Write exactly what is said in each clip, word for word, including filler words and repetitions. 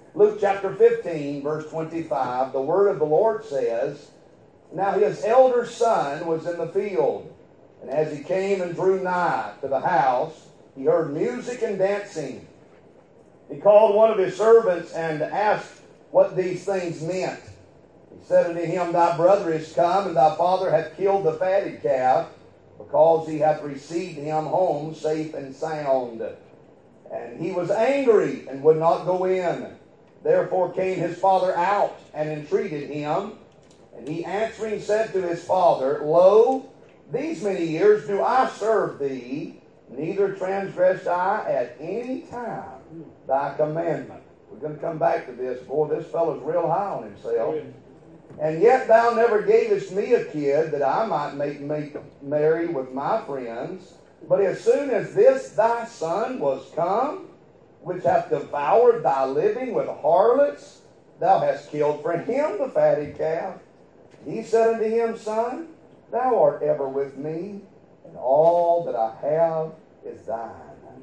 Luke chapter fifteen, verse twenty-five, the word of the Lord says, Now his elder son was in the field, and as he came and drew nigh to the house, he heard music and dancing. He called one of his servants and asked what these things meant. He said unto him, Thy brother is come, and thy father hath killed the fatted calf, because he hath received him home safe and sound. And he was angry and would not go in. Therefore came his father out and entreated him. And he answering said to his father, Lo, these many years do I serve thee, neither transgressed I at any time thy commandment. We're going to come back to this. Boy, this fellow's real high on himself. And yet thou never gavest me a kid that I might make, make merry with my friends. But as soon as this thy son was come, which hath devoured thy living with harlots, thou hast killed for him the fatted calf. He said unto him, Son, thou art ever with me, and all that I have is thine.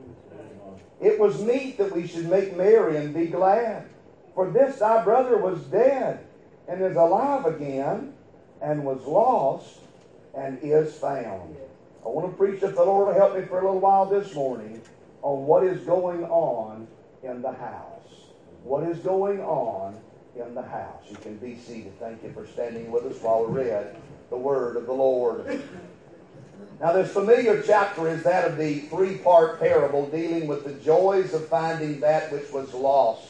It was meet that we should make merry and be glad. For this thy brother was dead, and is alive again, and was lost, and is found. I want to preach if the Lord will help me for a little while this morning on what is going on in the house. What is going on in the house. You can be seated. Thank you for standing with us while we read the word of the Lord. Now, this familiar chapter is that of the three-part parable dealing with the joys of finding that which was lost.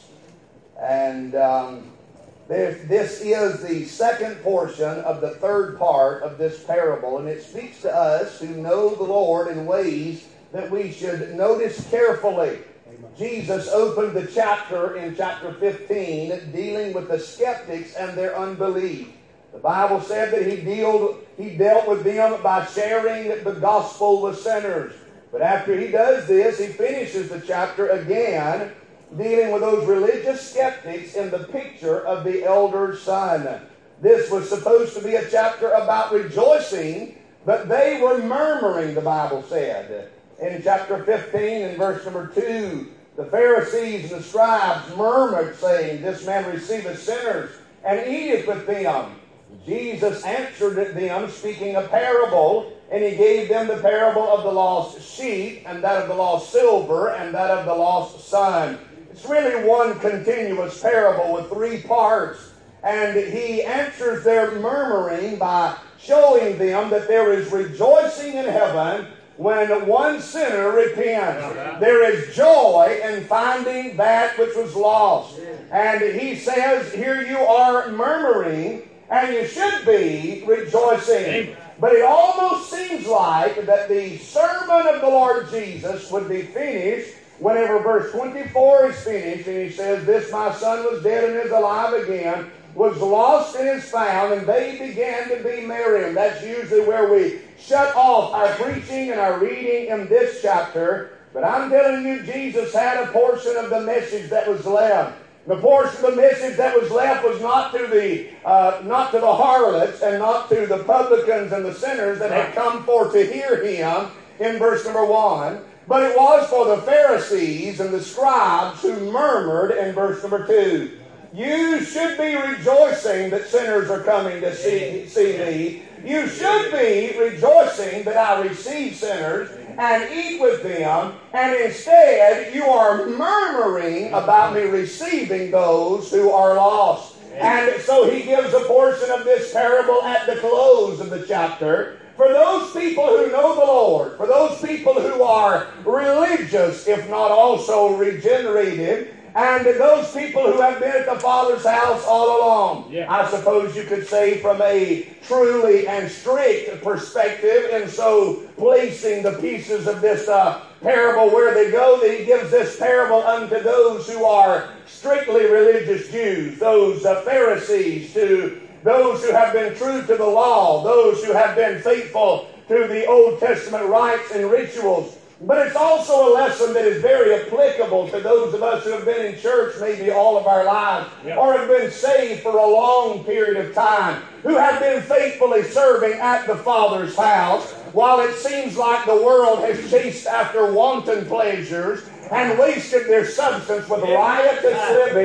And um, this, this is the second portion of the third part of this parable, and it speaks to us who know the Lord in ways that we should notice carefully. Jesus opened the chapter in chapter fifteen dealing with the skeptics and their unbelief. The Bible said that he dealt, he dealt with them by sharing the gospel with sinners. But after he does this, he finishes the chapter again dealing with those religious skeptics in the picture of the elder son. This was supposed to be a chapter about rejoicing, but they were murmuring, the Bible said. In chapter fifteen, in verse number two, the Pharisees and the scribes murmured, saying, This man receiveth sinners, and eateth with them. Jesus answered them, speaking a parable, and he gave them the parable of the lost sheep, and that of the lost silver, and that of the lost son. It's really one continuous parable with three parts. And he answers their murmuring by showing them that there is rejoicing in heaven when one sinner repents. Uh-huh. There is joy in finding that which was lost. And he says, here you are murmuring, and you should be rejoicing. But it almost seems like that the sermon of the Lord Jesus would be finished whenever verse twenty-four is finished, and he says, This my son was dead and is alive again, was lost and is found, and they began to be merry. And that's usually where we shut off our preaching and our reading in this chapter. But I'm telling you, Jesus had a portion of the message that was left. The portion of the message that was left was not to the uh, not to the harlots and not to the publicans and the sinners that had come for to hear him in verse number one, but it was for the Pharisees and the scribes who murmured in verse number two. You should be rejoicing that sinners are coming to see, see me. You should be rejoicing that I receive sinners and eat with them, and instead you are murmuring about me receiving those who are lost. And so he gives a portion of this parable at the close of the chapter for those people who know the Lord, for those people who are religious, if not also regenerated, and those people who have been at the Father's house all along. Yeah. I suppose you could say from a truly and strict perspective, and so placing the pieces of this uh, parable where they go, that he gives this parable unto those who are strictly religious Jews, those uh, Pharisees, to those who have been true to the law, those who have been faithful to the Old Testament rites and rituals. But it's also a lesson that is very applicable to those of us who have been in church maybe all of our lives, yep, or have been saved for a long period of time, who have been faithfully serving at the Father's house, while it seems like the world has chased after wanton pleasures and wasted their substance with riotous living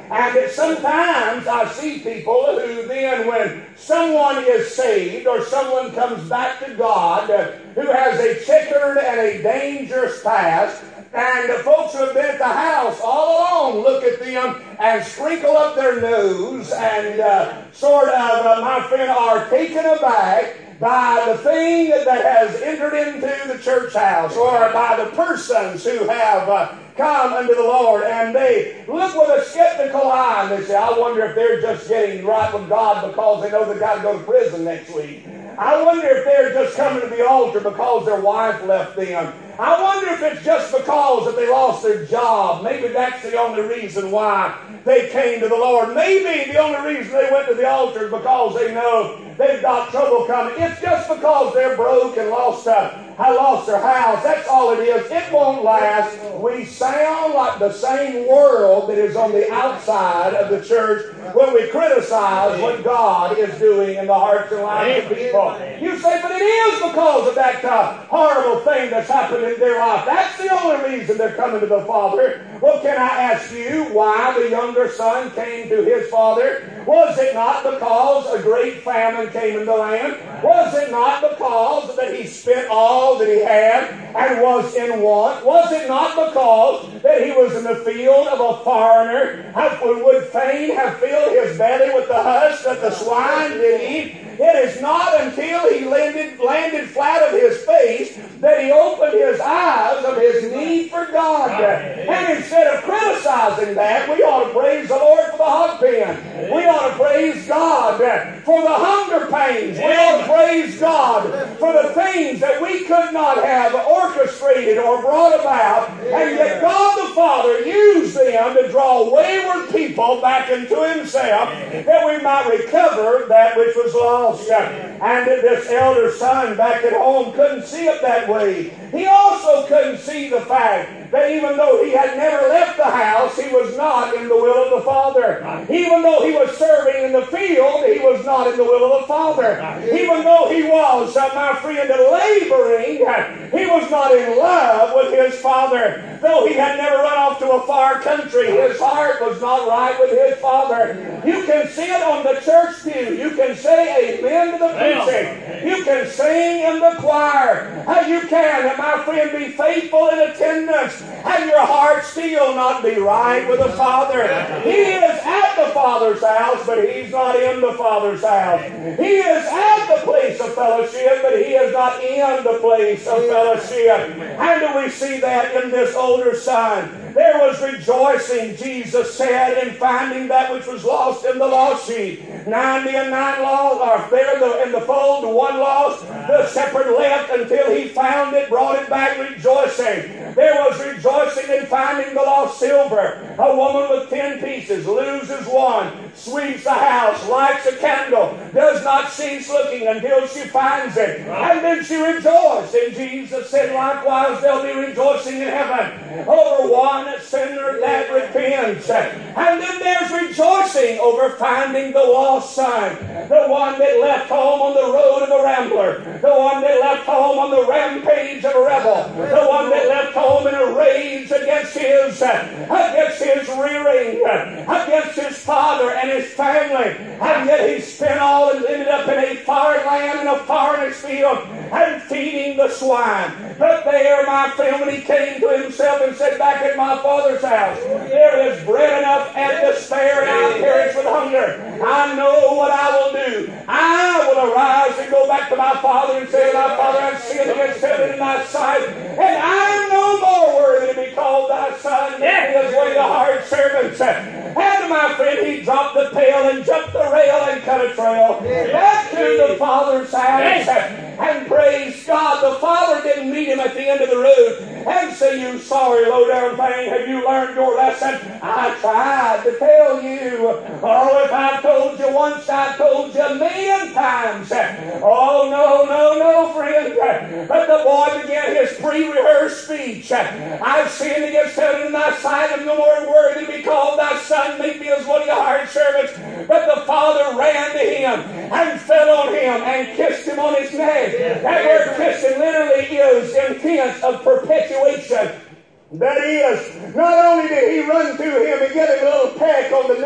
And sometimes I see people who then, when someone is saved or someone comes back to God who has a checkered and a dangerous past, and the folks who have been at the house all along look at them and sprinkle up their nose and uh, sort of, uh, my friend, are taken aback by the thing that has entered into the church house, or by the persons who have uh, come unto the Lord, and they look with a skeptical eye and they say, I wonder if they're just getting right with God because they know they've got to go to prison next week. I wonder if they're just coming to the altar because their wife left them. I wonder if it's just because that they lost their job. Maybe that's the only reason why they came to the Lord. Maybe the only reason they went to the altar is because they know they've got trouble coming. It's just because they're broke and lost uh, I lost their house. That's all it is. It won't last. We sound like the same world that is on the outside of the church when we criticize what God is doing in the hearts and lives of people. You say, but it is because of that uh, horrible thing that's happened in their life. That's the only reason they're coming to the Father. Well, can I ask you why the younger son came to his father? Was it not because a great famine came in the land? Was it not because that he spent all that he had and was in want? Was it not because that he was in the field of a foreigner and would fain have filled his belly with the husk that the swine did eat? It is not until he landed, landed flat of his face that he opened his eyes of his need for God. And instead of criticizing that, we ought to praise the Lord for the hog pen. We ought to praise God for the hunger pains. We ought to praise God for the things that we could not have orchestrated or brought about, and yet God the Father used them to draw wayward people back into Himself, that we might recover that which was lost. And this elder son back at home couldn't see it that way. He also couldn't see the fact that even though he had never left the house, he was not in the will of the Father. Even though he was serving in the field, he was not in the will of the Father. Even though he was, uh, my friend, laboring, he was not in love with his Father. Though he had never run off to a far country, his heart was not right with his Father. You can see it on the church pew. You can say amen to the preaching. You can sing in the choir. You can, my friend, be faithful in attendance, and your heart still not be right with the Father. He is at the Father's house, but he's not in the Father's house. He is at the place of fellowship, but he is not in the place of fellowship. And do we see that in this older son? There was rejoicing, Jesus said, in finding that which was lost in the lost sheep. Ninety and nine lost are there in the, in the fold, one lost. The shepherd left until he found it, brought it back rejoicing. There was rejoicing in finding the lost silver. A woman with ten pieces loses one, sweeps the house, lights a candle, does not cease looking until she finds it. And then she rejoiced. And Jesus said, likewise, there'll be rejoicing in heaven over one sinner that repents. And then there's rejoicing over finding the lost son, the one that left home on the road of a rambler, the one that left home on the rampage of a rebel, the one that left home in a rage against his, against his rearing, against his father and his family, and yet he spent all and ended up in a foreign land in a foreigner's field and feeding the swine. But there, my friend, when he came to himself and said, back at my Father's house, there is bread enough and to spare, and I perish with hunger. I know what I will do. I will arise and go back to my Father and say, my Father, I've sinned against heaven in thy sight, and I am no more worthy to be called thy son. That is one of the hard servants. And my friend, he dropped the pail and jumped the rail and cut a trail back to the Father's house. And praise God, the Father didn't meet him at the end of the road and say, you sorry low-down thing, have you learned your lesson? I tried to tell you. Oh, if I've told you once, I've told you a million times. Oh, no, no, no, friend. But the boy began his pre-rehearsed speech. I've sinned against heaven in thy sight. I'm no more worthy to be called thy son. Make me as one of your hired servants. But the Father ran to him and fell on him and kissed him on his neck. That word kissing literally is intent of perpetuation. That is, not only did he run to him and get him a little peck on the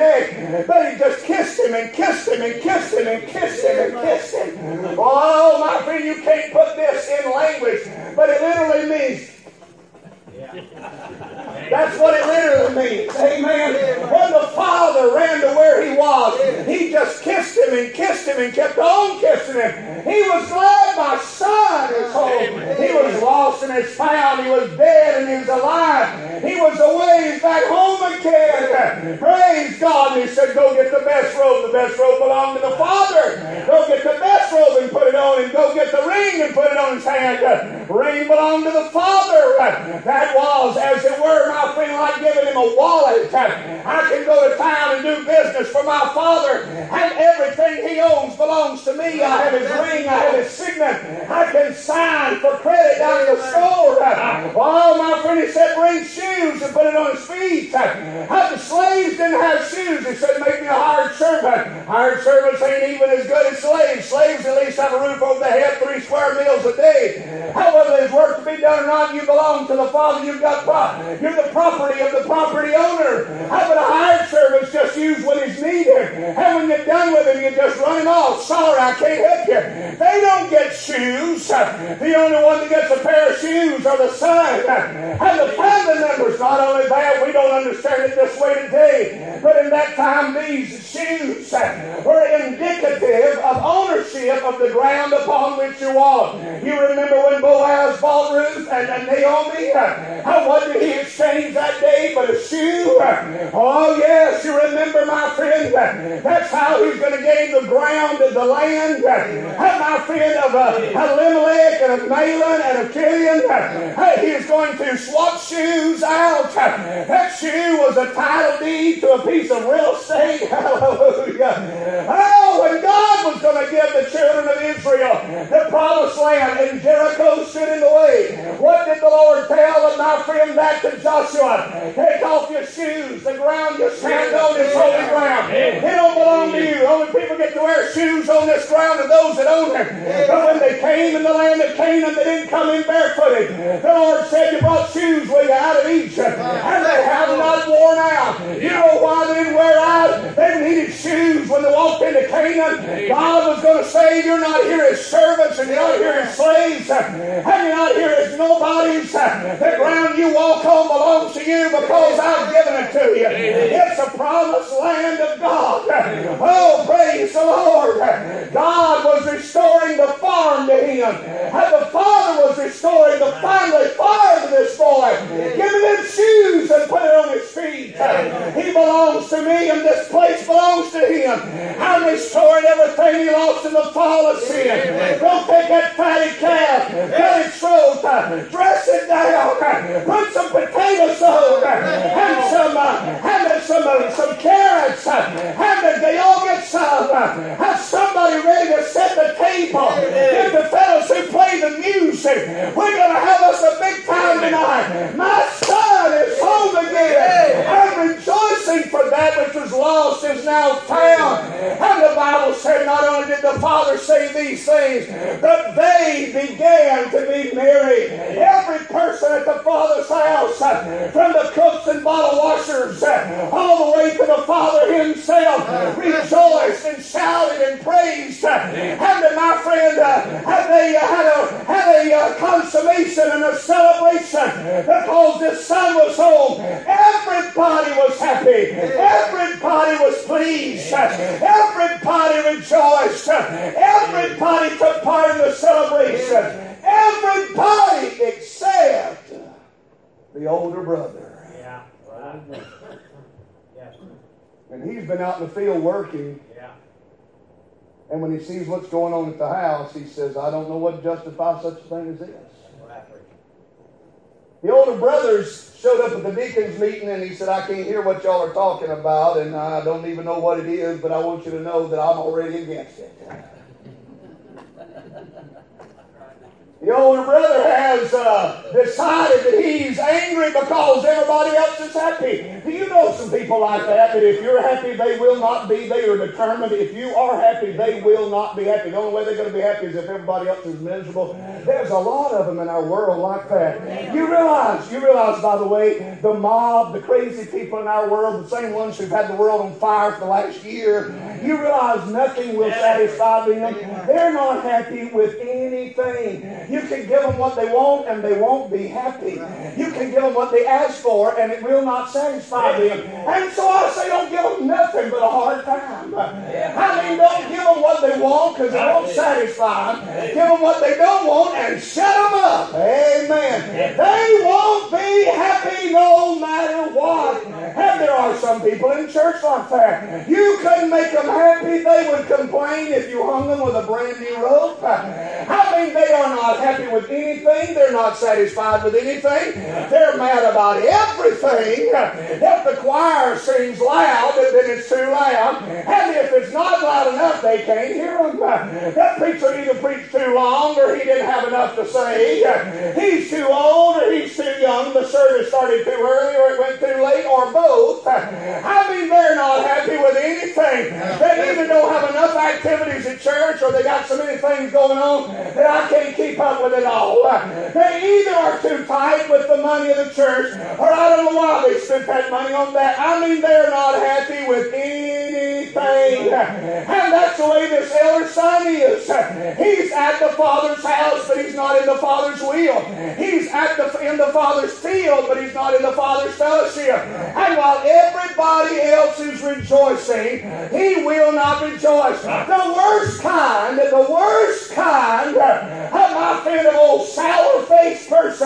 him and kissed him and kissed him and kissed him. Oh, my friend, you can't put this in language, but it literally means, that's what it literally means. Amen. When the Father ran to where he was, he just kissed him and kissed him and kept on kissing him. He was glad my son is home. He was lost and is found. He was dead and he was alive. He was away. He's back home again. Praise God. And he said, go get the best robe. The best robe belonged to the Father. Go get the best robe and put it on, and go get the ring and put it on his hand. The ring belonged to the Father. That was, as it were, my friend, like giving him a wallet. I can go to town and do business for my Father, and everything he owns belongs to me. I have his ring, I have his signet. I can sign for credit down at the store. Oh, my friend, he said, bring shoes and put it on his feet. How the slaves didn't have shoes. He said, make me a hired servant. Hired servants ain't even as good as slaves. Slaves at least have a roof over their head, three square meals a day. However there's work to be done or not, you belong to the Father. You've got pro- you're the property of the property owner. How about a hired servant's just used when he's needed? And when you're done with him, you just run him off. Sorry, I can't help you. They don't get shoes. The only one that gets a pair of shoes are the son. And the family members. Not only that, we don't understand it this way today, but in that time, these shoes were indicative of ownership of the ground upon which you walk. You remember when Boaz bought Ruth and, and Naomi? How, what did he exchange that day but a shoe? Oh, yes, you remember, my friend. That's how he's going to gain the ground of the land. How, my friend, of uh, Elimelech and of Mahlon and of Kilian, he is going to swap shoes out. That shoe was a title deed to a piece of real estate. Hallelujah. Oh, when God was going to give the children of Israel the promised land and Jericho stood in the way, what did the Lord tell them, my friend, back to Joshua? Take off your shoes. The ground you stand on is holy ground. It don't belong to you. Only people get to wear shoes on this ground are those that own it. But when they came in the land of Canaan, they didn't come in barefooted. The Lord said, you brought shoes with you out of Egypt, and they have not worn out. You know why they didn't wear out? They needed shoes when they walked into Canaan. God was going to say, you're not here as servants, and you're not here as slaves, and you're not here as nobodies. The ground you walk on belongs to you because I've given it to you. It's a promised land of God. Oh, praise the Lord. God was restoring the farm to him, and the Father was restoring the family farm to this boy. Give him his shoes and put it on his feet. He belongs to me, and this place belongs to him. I'm restoring everything he lost in the fall of sin. Go take that fatty calf, cut its throat, dress it down, put some potato sauce and some uh, and some uh, some carrots, and they all get some. Have somebody ready to set the table. Get the fellows who play the music. We're going to have us a big time tonight. My son is home again. I'm rejoicing for that which was lost is now found. And the Bible said not only did the Father say these things, but they began to be merry. Every person at the Father's house, from the cooks and bottle washers, all the way to the Father himself, rejoiced and shouted and praised. And my friend, uh, had they uh, had a, had a uh, consummation and a celebration because this son was home. Everybody was happy. Everybody was pleased. Everybody rejoiced. Everybody took part in the celebration. Everybody except the older brother. Yeah. Wow. Yeah. And he's been out in the field working. Yeah. And when he sees what's going on at the house, he says, I don't know what justifies such a thing as this. The older brothers showed up at the deacons meeting, and he said, I can't hear what y'all are talking about, and I don't even know what it is, but I want you to know that I'm already against it. The older brother has uh, decided that he's angry because everybody else is happy. Do you know some people like that? That if you're happy, they will not be. They are determined. If you are happy, they will not be happy. The only way they're going to be happy is if everybody else is miserable. There's a lot of them in our world like that. You realize, you realize, by the way, the mob, the crazy people in our world, the same ones who've had the world on fire for the last year, you realize nothing will satisfy them. They're not happy with anything. You can give them what they want and they won't be happy. You can give them what they ask for and it will not satisfy them. And so I say don't give them nothing but a hard time. I mean, don't give them what they want because it won't satisfy them. Give them what they don't want and shut them up. Amen. They won't be happy no matter what. And there are some people in church like that. You couldn't make them happy. They would complain if you hung them with a brand new rope. I mean, they are not happy with anything. They're not satisfied with anything. They're mad about everything. If the choir sings loud, then it's too loud. And if it's not loud enough, they can't hear them. That preacher either preached too long or he didn't have enough to say. He's too old or he's too young. The service started too early or it went too late or both. I mean, they're not happy with anything. They either don't have enough activities at church or they got so many things going on that I can't keep up with it all. They either are too tight with the money of the church or I don't know why they spent that money on that. I mean, they're not happy with anything. And that's the way this elder son is. He's at the Father's house, but he's not in the Father's will. He's at the in the Father's field, but he's not in the Father's fellowship. And while everybody else is rejoicing, he will not rejoice. The worst kind, the worst kind of my friend of old sour-faced person,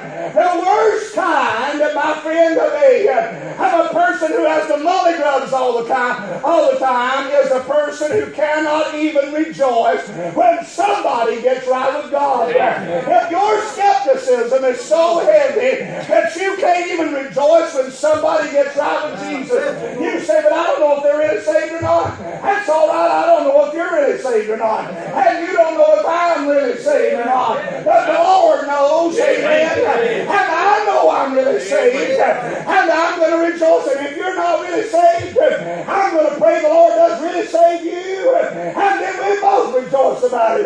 the worst kind of my friend of a, of a person who has the mully-grubs all the time, all the time is a person who cannot even rejoice when somebody gets right with God. If your skepticism is so heavy that you can't even rejoice when somebody gets right with Jesus, you say, but I don't know if they're really saved or not. That's all right. I don't know if you're really saved or not. And you don't know if I'm really saved or not. But the Lord knows, amen. And I know I'm really saved. And I'm going to rejoice. And if you're not really saved, I'm going to pray the Lord does really save you. And then we both rejoice about it.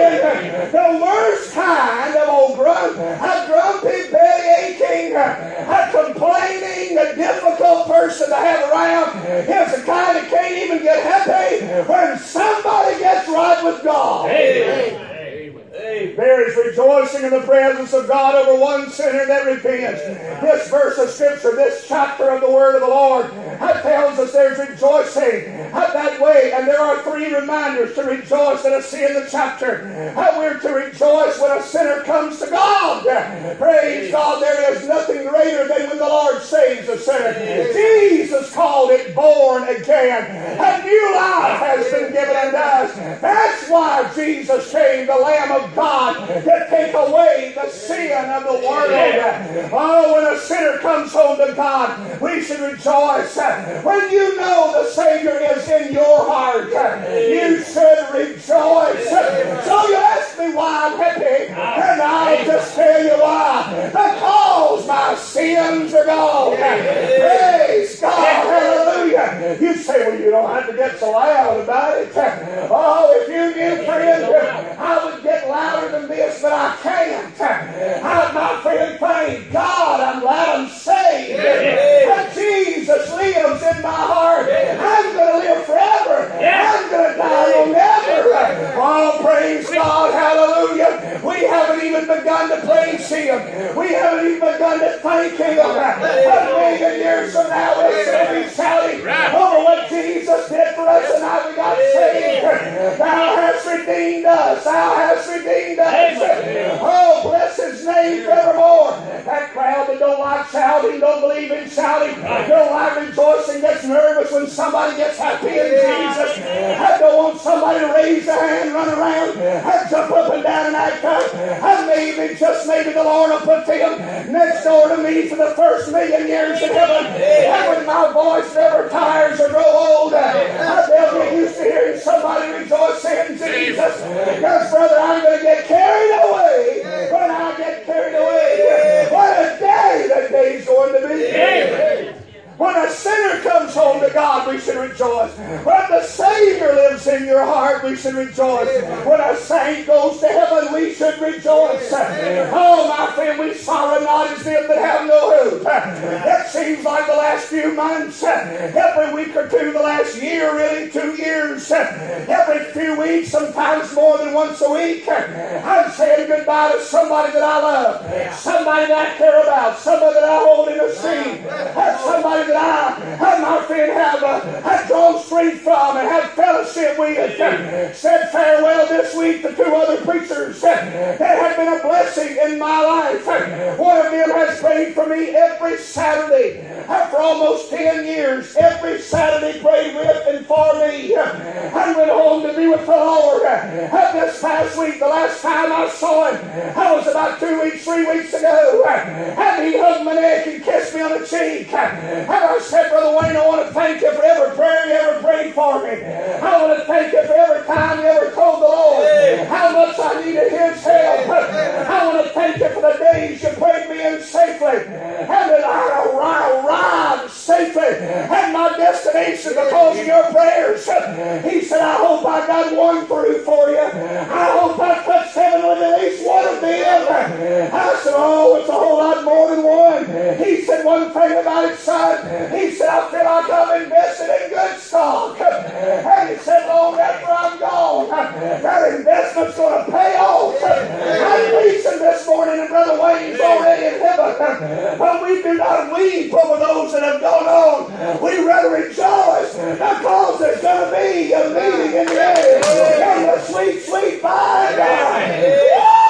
Amen. The worst kind of old grunt, a grumpy, belly aching, a complaining, a difficult person to have around is the kind that can't even get happy when somebody gets right with God. Amen. There is rejoicing in the presence of God over one sinner that repents. This verse of Scripture, this chapter of the Word of the Lord, that tells us there's rejoicing that way. And there are three reminders to rejoice that I see in the chapter. That we're to rejoice when a sinner comes to God. Praise God, there is nothing greater than when the Lord saves a sinner. Jesus called it born again. A new life has been given unto us. That's why Jesus came, the Lamb of God, to take away the sin of the world. Oh, when a sinner comes home to God, we should rejoice. When you know the Savior is in your heart, you should rejoice. So you ask me why I'm happy, and I'll just tell you why. Because my sins are gone. Praise God. Hallelujah. You say, well, you don't have to get so loud about it. Oh, if you knew, friend, I would get louder than this, but I can't. I, my friend, thank God I'm glad I'm saved. That Jesus lives in my heart. I'm going to live forever. I'm going to die on never. Oh, praise God. Hallelujah. We haven't even begun to praise Him. We haven't even begun to thank Him. A million years from now, we'll still be shouting over what Jesus did for us and how we got saved. Thou hast redeemed us. Thou hast redeemed us. Oh, bless His name forevermore. That crowd that don't like shouting, don't believe in shouting, don't like rejoicing, gets nervous when somebody gets happy in Jesus. I don't want somebody to raise their hand, run around, and jump up and down and act up. And maybe, just maybe, the Lord will put them next door to me for the first million years in heaven. And when my voice never tires or grow old, they'll get used to hearing somebody rejoice in Jesus. Because, brother, I'm going to get carried away should rejoice. When the Savior lives in your heart, we should rejoice. When a saint goes to heaven, we should rejoice. Oh, my friend, we sorrow not as them that have no hope. It seems like the last few months, every week or two, the last year, really two years, every few weeks, sometimes more than once a week, I'm saying goodbye to somebody that I love, somebody that I care about, somebody that I hold in esteem, somebody that I, have my friend, have, uh, have drawn strength from and have fellowship with. Said farewell this week to two other preachers that have been a blessing in my life. One of them has prayed for me every Saturday for almost ten years. Every Saturday prayed with and for me. I went home to be with the Lord. This past week, the last time I saw him, I was about two weeks, three weeks ago. And he hugged my neck and kissed me on the cheek. And I said, Brother Wayne, I want to thank you for every prayer you ever prayed for me. I want to thank you for every time you ever told the Lord how much I needed His help. I want to thank you for the days you prayed me in safely. And that I arrived safely at my destination because of your prayers. He said, I hope I got one through for you. I hope I touched heaven with at least one of them. I said, oh, it's a whole lot more than one. He said, one thing about it, son. He said, I feel like I'm invested in good stock. And he said, long after I'm gone, that investment's going to pay off. I'm preaching this morning, and Brother Wayne's already in heaven. But we do not weep over those that have gone on. We rather rejoice because there's going to be a meeting in the air. And the sweet, sweet by God.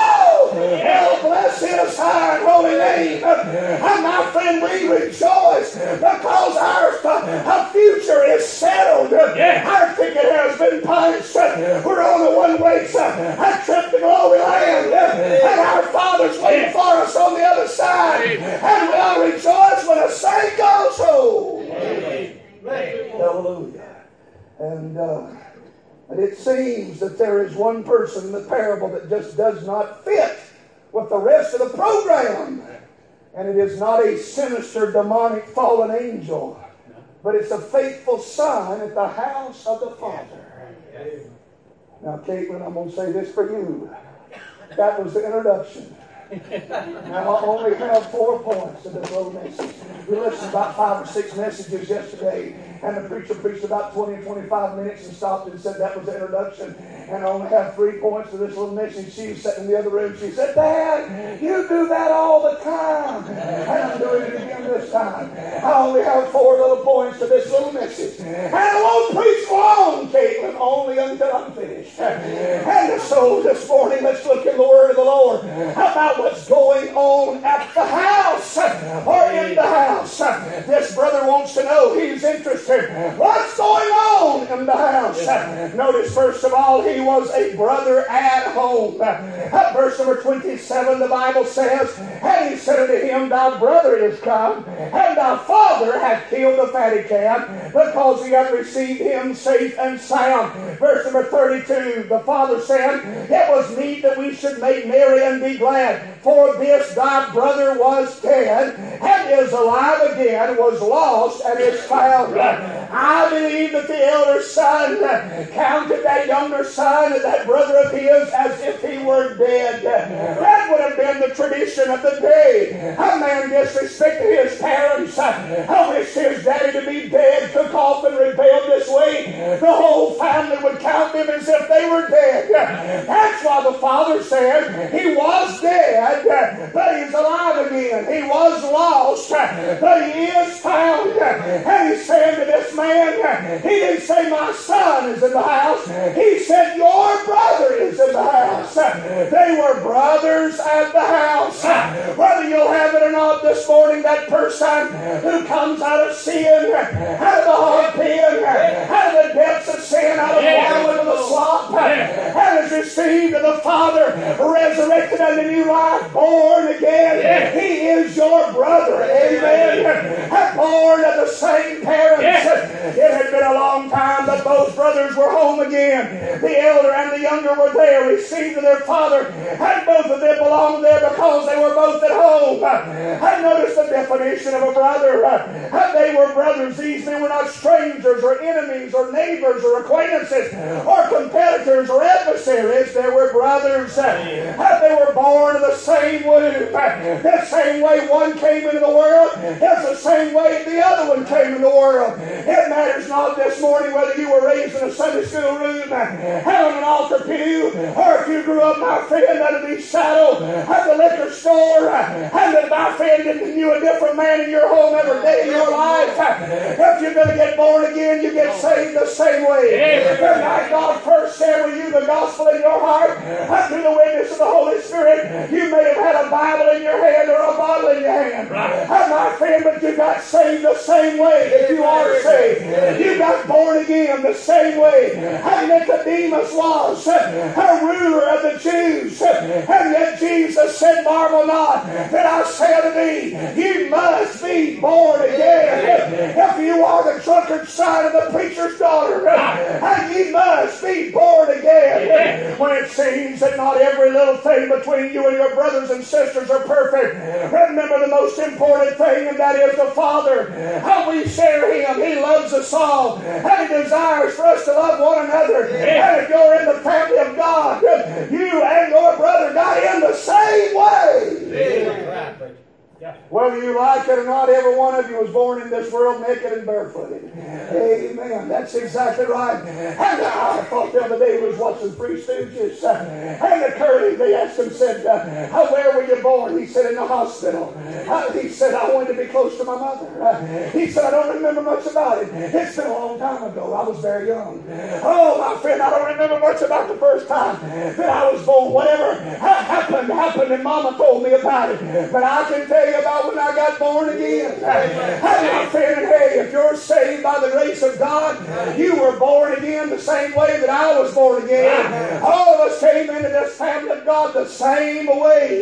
Hell bless His high and holy name. And my friend, we rejoice because our, our future is settled. Our ticket has been punched. We're on a one-way trip to glory land. And our Father's waiting for us on the other side. And we'll rejoice when a saint goes home. Hallelujah. And uh, and it seems that there is one person in the parable that just does not fit with the rest of the program. And it is not a sinister, demonic, fallen angel, but it's a faithful son at the house of the Father. Now, Caitlin, I'm going to say this for you. That was the introduction. Now, I only have four points to this little message. We listened to about five or six messages yesterday, and the preacher preached about twenty or twenty-five minutes and stopped and said that was the introduction. And I only have three points to this little message. She was sitting in the other room. She said, Dad, you do that all the time. And I'm doing it again this time. I only have four little points to this little message. And I won't preach long, Caitlin, only until I'm finished. And so this morning, let's look in the Word of the Lord about what's going on at the house or in the house. This brother wants to know. He's interested. What's going on in the house? Notice, first of all, he was a brother at home. Verse number twenty-seven, the Bible says, and he said unto him, thy brother is come, and thy father hath killed the fatted calf, because he hath received him safe and sound. Verse number thirty-two, the father said, it was meet that we should make merry and be glad, for this thy brother was dead, and is alive again, was lost, and is found. I believe that the elder son counted that younger son, that brother of his, as if he were dead. That would have been the tradition of the day. A man disrespected his parents. I wish his daddy to be dead, took off and rebelled this way. The whole family would count them as if they were dead. That's why the father said he was dead, but he's alive again. He was lost, but he is found. And he said to this man, he didn't say my son is in the house. He said your brother is in the house. They were brothers at the house. Whether you'll have it or not this morning, that person who comes out of sin, out of the hog pen, out of the depths of sin, out of the water of the slop, and has received of the Father, resurrected unto new life, born again, he is your brother. Amen. Born of the same parents. It had been a long time, but both brothers were home again. The elder and the younger were there, received their father, and both of them belonged there because they were both at home. I noticed the definition of a brother. They were brothers. These men were not strangers or enemies or neighbors or acquaintances or competitors or adversaries. They were brothers. They were born of the same womb. The same way one came into the world, it's the same way the other one came into the world. It matters not this morning whether you were raised in a Sunday school room, having an altar pew, or if you grew up, my friend, under the shadow at the liquor store, and that, my friend, you knew a different man in your home every day of your life. If you're going to get born again, you get saved the same way. The night God first shared with you the gospel in your heart, and through the witness of the Holy Spirit, you may have had a Bible in your hand or a bottle in your hand. And my friend, but you got saved the same way if you are saved. You got born again the same way. And Nicodemus was a ruler of the Jews. And yet Jesus said, marvel not that I say unto thee, you must be born again. If you are the drunkard son of the preacher's daughter, and you must be born again. When it seems that not every little thing between you and your brothers and sisters are perfect, remember the most important thing, and that is the Father. How we share Him. He loves us all, and He desires for us to love one another. And if you're in the family of God, you and your brother got in the same way. Whether you like it or not, every one of you was born in this world naked and barefooted. Amen. That's exactly right. And I thought the other day was watching Three Stooges. And the Curly, they asked him, said, uh, where were you born? He said, in the hospital. Uh, he said, I wanted to be close to my mother. Uh, he said, I don't remember much about it. It's been a long time ago. I was very young. Oh, my friend, I don't remember much about the first time that I was born. Whatever happened, happened, and Mama told me about it. But I can tell you about when I got born again. And my friend, hey, if you're saved by the grace of God, you were born again the same way that I was born again. All of us came into this family of God the same way,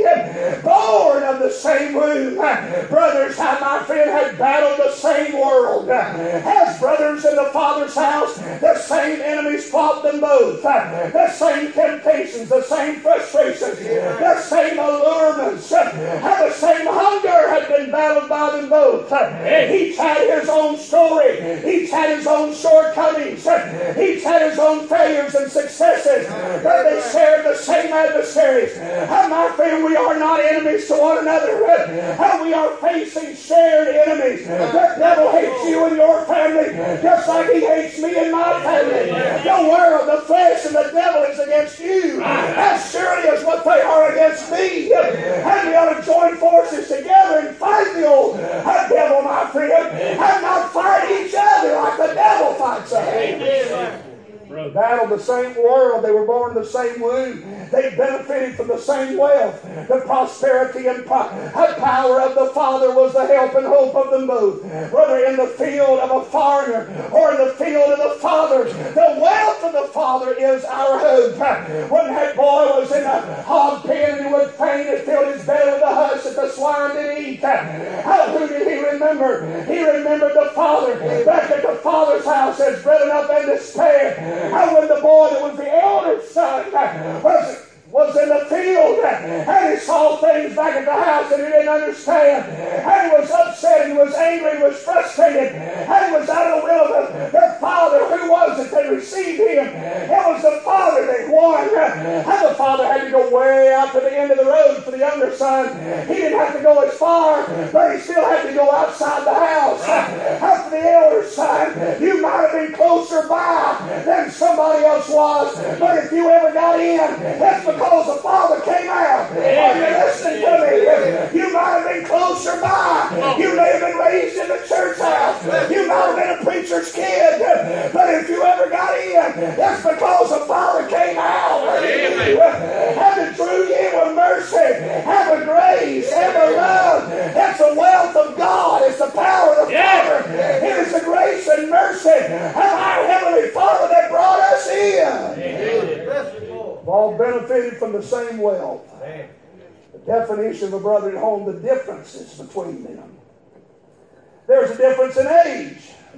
born of the same womb. Brothers, how my friend had battled the same world. As brothers in the Father's house, the same enemies fought them both. The same temptations, the same frustrations, the same allurements, and the same hunger had been battled by them both. Each had his own story. Each had his own shortcomings. Each had his own failures and successes. But they shared the same adversaries. And my friend, we are not enemies to one another. And we are facing shared enemies. The devil hates you and your family just like he hates me and my family. The world, the flesh, and the devil is against you as surely as what they are against me. And we ought to join forces together and fight the old devil, my friend, and not fight each other like the devil fights us. Battled the same world. They were born in the same womb. They benefited from the same wealth. The prosperity and po- power of the Father was the help and hope of them both. Whether in the field of a foreigner or in the field of the Father, the wealth of the Father is our hope. When that boy was in a hog pen and he would faint and filled his belly with the husk that the swine did eat, how who did he remember? He remembered the Father back at the Father's house as driven up in despair. How when the boy that was the elder son was was in the field and he saw things back at the house that he didn't understand, and he was upset, he was angry, he was frustrated, and he was out of the will of the, their father. Who was it that received him? It was the father that won. And the father had to go way out to the end of the road for the younger son. He didn't have to go as far, but he still had to go outside the house. After the elder son, you might have been closer by than somebody else was, but if you ever got in, that's because the Father came out. Are you listening to me? You might have been closer by. You may have been raised in the church house. You might have been a preacher's kid. But if you ever got in, that's because the Father came out. And drew you with mercy, and with grace, and with love. That's the wealth of God. It's the power of the Father. It is the grace and mercy of our Heavenly Father that brought us in. We've all benefited from the same wealth. The definition of a brother at home, the differences between them. There's a difference in age.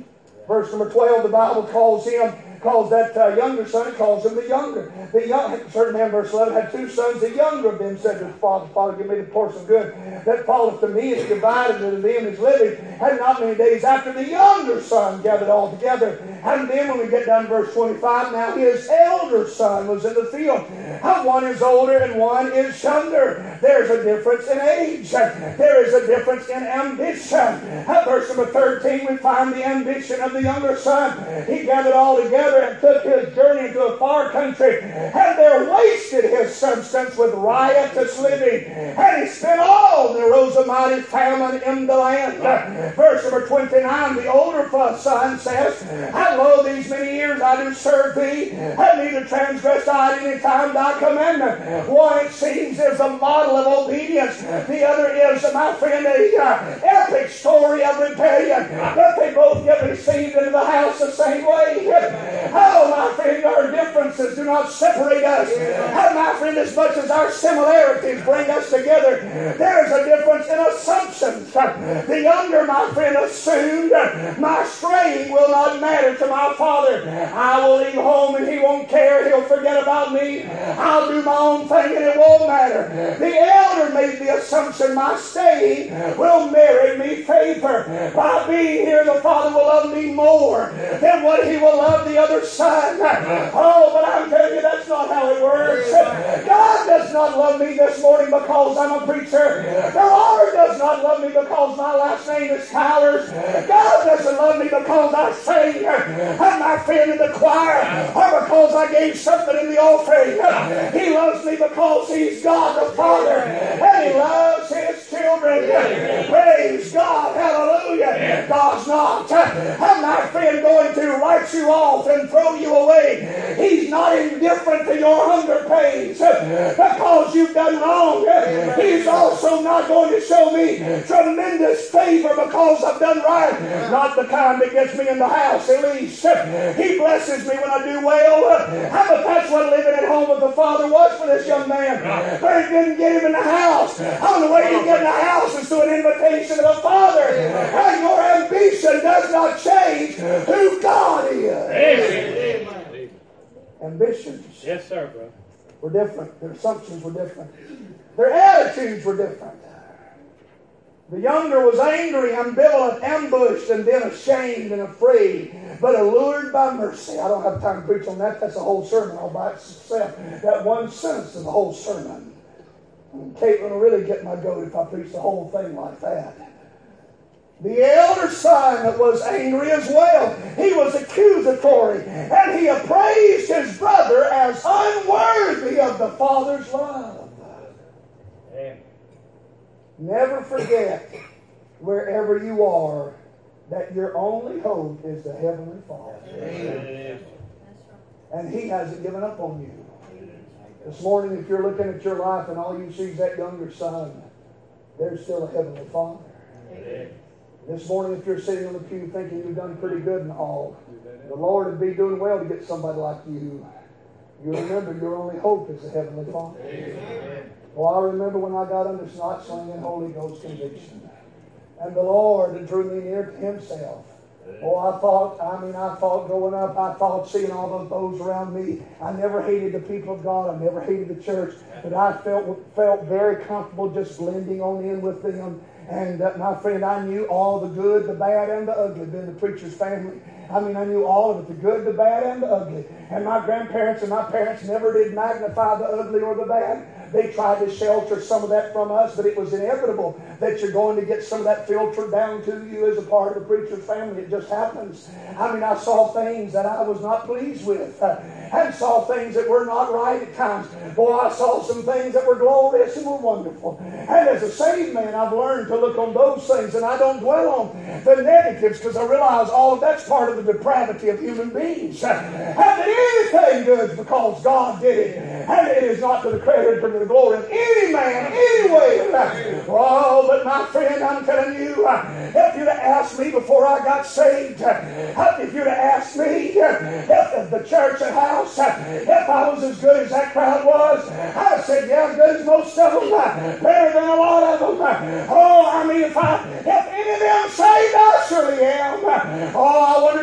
Verse number twelve, the Bible calls him, calls that uh, younger son, calls him the younger. The young, certain man, verse eleven, had two sons. The younger of them said to his father, Father, give me the portion of good that falleth to me, is divided unto them his living. And not many days after, the younger son gathered all together. And then when we get down to verse twenty-five, now his elder son was in the field. And one is older and one is younger. There's a difference in age. There is a difference in ambition. At verse number thirteen, we find the ambition of the younger son. He gathered all together and took his journey into a far country, and there wasted his substance with riotous living, and he spent all, and there arose a mighty famine in the land. Verse number twenty-nine, the older son says, and lo, these many years I do serve thee, and neither transgressed I at any time thy commandment. One, it seems, is a model of obedience. The other is, my friend, a uh, epic story of rebellion, but they both get received into the house the same way. Oh, my friend, our differences do not separate us. And my friend, as much as our similarities bring us together, there's a difference in assumptions. The younger, my friend, assumed, my straying will not matter to my father. I will leave home and he won't care. He'll forget about me. I'll do my own thing and it won't matter. The elder made the assumption my staying will merit me favor. By being here, the father will love me more than what he will love the other son. Oh, but I'm telling you, that's not how it works. God does not love me this morning because I'm a preacher. The Lord does not love me because my last name is Towers. God doesn't love me because I sing and my friend in the choir, or because I gave something in the offering. He loves me because He's God the Father, and He loves His children. Praise God. Hallelujah. God's not, and my friend, going to write you off and throw you away. He's not indifferent to your hunger pains because you've done wrong. He's also not going to show me tremendous favor because I've done right. Not the kind that gets me in the house, at least. He blesses me when I do well. But that's what living at home with the Father was for this young man. But it didn't get him in the house. On the way to get in the house is to an invitation of the Father. And your ambition does not change who God is. Amen. Ambitions, Yes, sir, bro. were different. Their assumptions were different. Their attitudes were different. The younger was angry, ambivalent, ambushed, and then ashamed and afraid, but allured by mercy. I don't have time to preach on that. That's a whole sermon all by itself. That one sentence is a whole sermon. And Caitlin will really get my goat if I preach the whole thing like that. The elder son was angry as well. He was accusatory, and he appraised his brother as unworthy of the father's love. Amen. Never forget, wherever you are, that your only hope is the Heavenly Father. Amen. And He hasn't given up on you. This morning, if you're looking at your life and all you see is that younger son, there's still a Heavenly Father. Amen. This morning, if you're sitting on the pew thinking you've done pretty good and all, the Lord would be doing well to get somebody like you. You remember your only hope is the Heavenly Father. Amen. Well, I remember when I got under snot sling and Holy Ghost conviction. And the Lord drew me near to Himself. Oh, I thought, I mean, I thought growing up, I thought seeing all those those around me, I never hated the people of God, I never hated the church, but I felt felt very comfortable just blending on in with them. And uh, my friend, I knew all the good, the bad, and the ugly, being the preacher's family. I mean, I knew all of it, the good, the bad, and the ugly. And my grandparents and my parents never did magnify the ugly or the bad. They tried to shelter some of that from us, but it was inevitable that you're going to get some of that filtered down to you as a part of the preacher's family. It just happens. I mean, I saw things that I was not pleased with, uh, and saw things that were not right at times. Boy, I saw some things that were glorious and were wonderful. And as a saved man, I've learned to look on those things, and I don't dwell on the negatives, because I realize all of that's part of the depravity of human beings. And that anything good is because God did it, and it is not to the credit or to the glory of any man, anyway. Oh, but my friend, I'm telling you, if you'd have asked me before I got saved, if you'd have asked me if the church and house, if I was as good as that crowd was, I'd have said, yeah, as good as most of them, better than a lot of them. Oh, I mean, if I, if any of them saved, I surely am. Oh, I wonder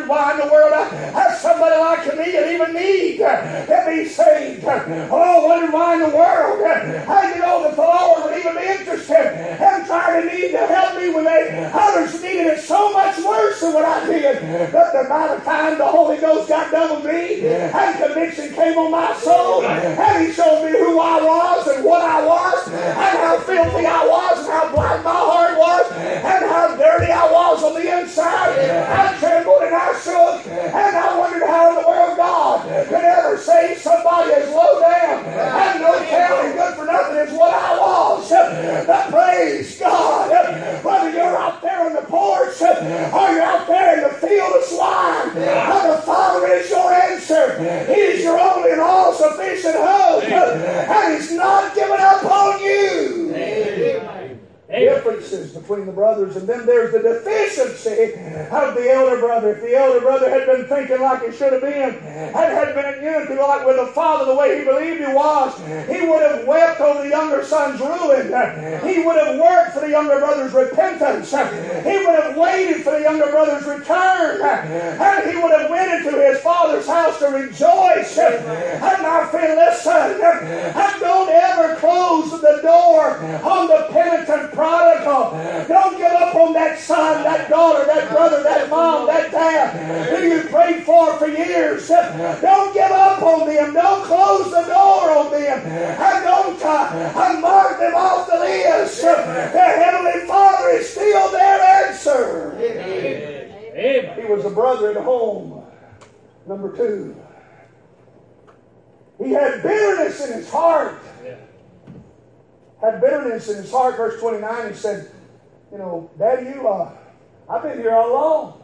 wondered why in the world has somebody like me and even need to be saved. Oh, I wondered why in the world I you know that the Lord would even be interested in trying to need to help me when they others needed it so much worse than what I did. But the amount of time the Holy Ghost got done with me and conviction came on my soul and He showed me who I was and what I was and how filthy I was and how black my heart was and how dirty I was on the inside. I trembled and I shook and I wondered how in the world God could ever save somebody as low down and no talent and good for nothing as what I was. But praise God, whether you're out there on the porch or you're out there in the field of swine, the Father is your answer. He is your only and all sufficient hope, and He's not giving up on you. Amen. Differences between the brothers, and then there's the deficiency of the elder brother. If the elder brother had been thinking like he should have been, and had been in unity like with the father the way he believed he was, he would have wept over the younger son's ruin. He would have worked for the younger brother's repentance. He would have waited for the younger brother's return, and he would have went into his father's house to rejoice. And my friend, listen, and don't ever close the door on the penitent prodigal. Don't give up on that son, that daughter, that brother, that mom, that dad who you prayed for for years. Don't give up on them. Don't close the door on them. And don't uh, mark them off the list. Their Heavenly Father is still their answer. Amen. He was a brother at home. Number two, he had bitterness in his heart. Had bitterness in his heart. Verse twenty-nine, he said, you know, Daddy, you, uh, I've been here all along.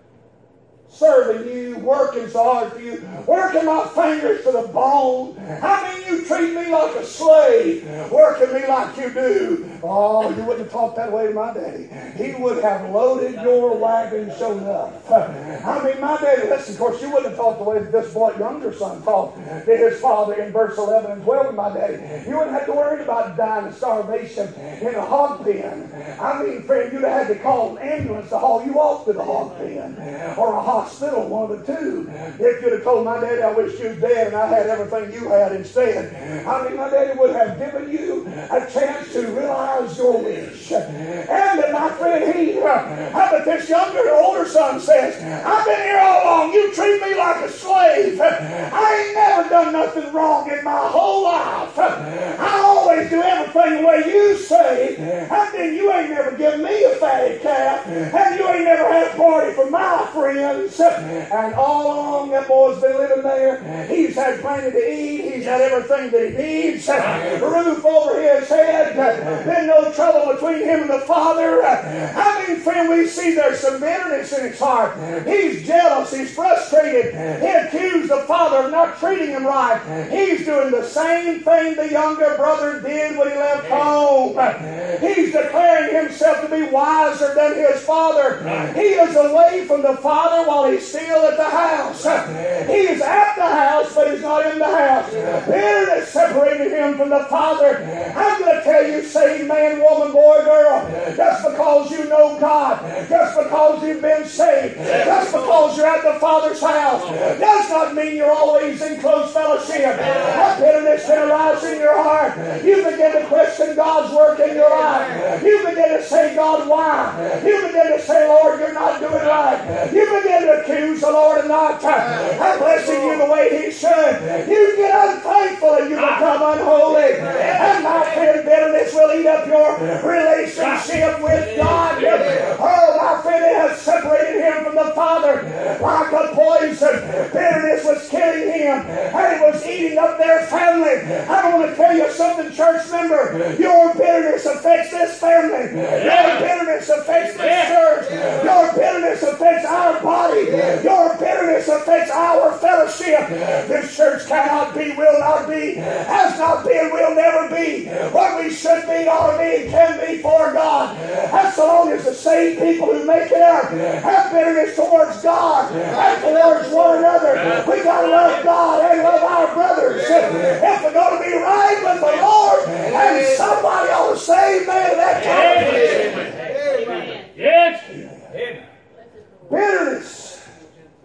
Serving you, working so hard for you, working my fingers to the bone. I mean, you treat me like a slave, working me like you do. Oh, you wouldn't have talked that way to my daddy. He would have loaded your wagon so enough. I mean, my daddy, listen, of course, you wouldn't have talked the way that this boy, younger son, talked to his father in verse eleven and twelve of my daddy. You wouldn't have to worry about dying of starvation in a hog pen. I mean, friend, you'd have had to call an ambulance to haul you off to the hog pen or a hospital, one of the two. If you'd have told my daddy, I wish you was dead and I had everything you had instead. I mean, my daddy would have given you a chance to realize your wish. And that, my friend, he, uh, how about this younger, older son says, I've been here all along. You treat me like a slave. I ain't never done nothing wrong in my whole life. I always do everything the way you say. And then you ain't never given me a fatty calf. And you ain't never had a party for my friends. And all along that boy's been living there. He's had plenty to eat. He's had everything that he needs. A roof over his head. Been no trouble between him and the Father. I mean, friend, we see there's some bitterness in his heart. He's jealous. He's frustrated. He accused the Father of not treating him right. He's doing the same thing the younger brother did when he left home. He's declaring himself to be wiser than his father. He is away from the Father while he's still at the house. He is at the house, but he's not in the house. Bitterness separated him from the Father. I'm going to tell you, saved man, woman, boy, girl, just because you know God, just because you've been saved, just because you're at the Father's house, does not mean you're always in close fellowship. That bitterness can arise in your heart. You begin to question God's work in your life. You begin to say, God, why? You begin to say, Lord, you're not doing right. You begin to accuse the Lord of not blessing you the way He should. You get unfaithful and you become unholy. And my friend, bitterness will eat up your relationship with God. Oh, my friend, it has separated him from the Father like a poison. Bitterness was killing him, and it was eating up their family. I want to tell you something, church member. Your bitterness affects this family. Your bitterness affects this church. Your bitterness affects our body. Your bitterness affects our fellowship. This church cannot be, will not be, has not been, will never be what we should be, ought to be, and can be for God. And so long as the saved people who make it up have bitterness towards God and towards one another, we got to love God and love our brothers. If we're going to be right with the Lord, and somebody ought to say amen to that time. Amen. Yes. Amen. Bitterness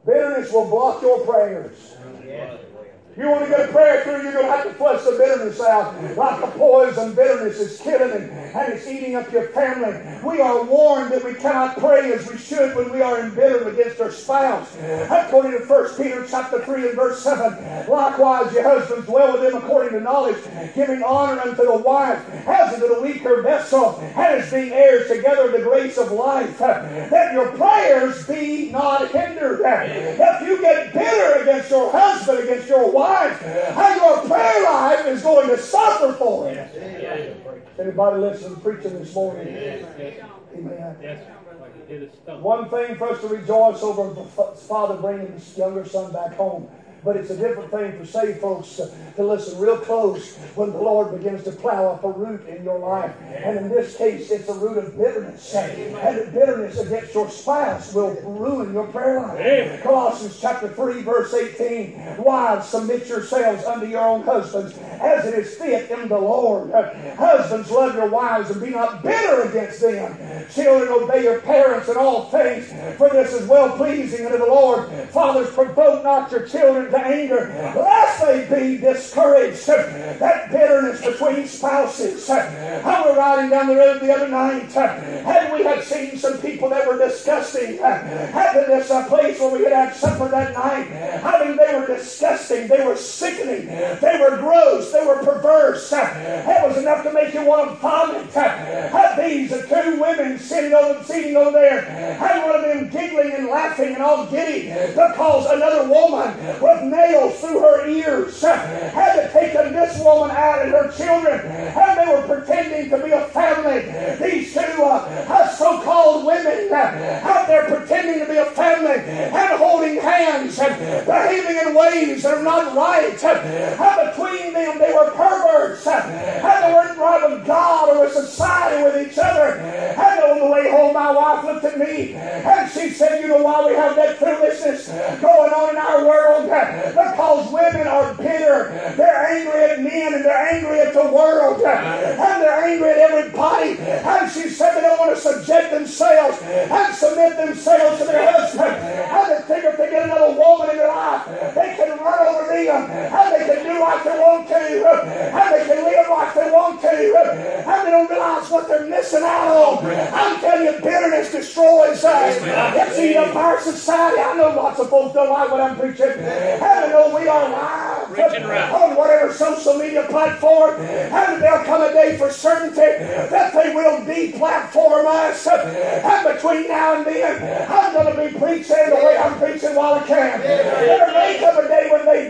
Bitterness will block your prayers. Yes. You want to get a prayer through, you're going to have to flush the bitterness out. Like a poison, bitterness is killing and, and it's eating up your family. We are warned that we cannot pray as we should when we are embittered against our spouse. According to First Peter chapter three and verse seven, likewise your husbands dwell with them according to knowledge, giving honor unto the wife as unto the weaker vessel, and as being heirs together of the grace of life, that your prayers be not hindered. If you get bitter against your husband, against your wife, how your prayer life is going to suffer for it. Yes. Anybody listening to preaching this morning? Yes. Amen. Yes. Like it hit a stump. One thing for us to rejoice over the father bringing his younger son back home. But it's a different thing for saved folks to, to listen real close when the Lord begins to plow up a root in your life. And in this case, it's a root of bitterness. And the bitterness against your spouse will ruin your prayer life. Colossians chapter three, verse eighteen. Wives, submit yourselves unto your own husbands, as it is fit in the Lord. Husbands, love your wives and be not bitter against them. Children, obey your parents in all things, for this is well pleasing unto the Lord. Fathers, provoke not your children to anger, lest they be discouraged. That bitterness between spouses. I was riding down the road the other night, and we had seen some people that were disgusting. At this uh, place where we had had supper that night, I mean, they were disgusting. They were sickening. They were gross. They were perverse. It was enough to make you want to vomit. Had these uh, two women sitting over, sitting over there, had one of them giggling and laughing and all giddy because another woman with nails through her ears had to take this woman out and her children, and they were pretending to be a family. These two uh, so-called women uh, out there pretending to be a family and holding hands and behaving in ways that are not right. And between them they were perverts, and they weren't right with God or with society, with each other. And on the way home my wife looked at me and she said, you know why we have that foolishness going on in our world? Because women are bitter. They're angry at men and they're angry at the world. And they're angry at everybody. And she said they don't want to subject themselves and submit themselves to their husband. And they figure if they get another woman in their life, they can run over them. And they can do like they want to. And they can live like they want to. And they don't realize what they're missing out on. I'm telling you, bitterness destroys us. It's eating up our society. I know lots of folks don't like what I'm preaching. And know we are live on whatever social media platform, and there'll come a day for certainty that they will deplatform us. And between now and then, I'm going to be preaching the way I'm preaching while I can. There may come a day when they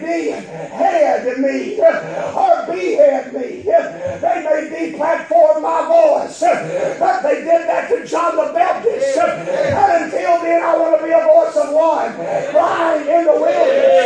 de-head me or behead me. They may deplatform my voice, but they did that to John the Baptist. And until then, I want to be a voice of one crying in the wilderness.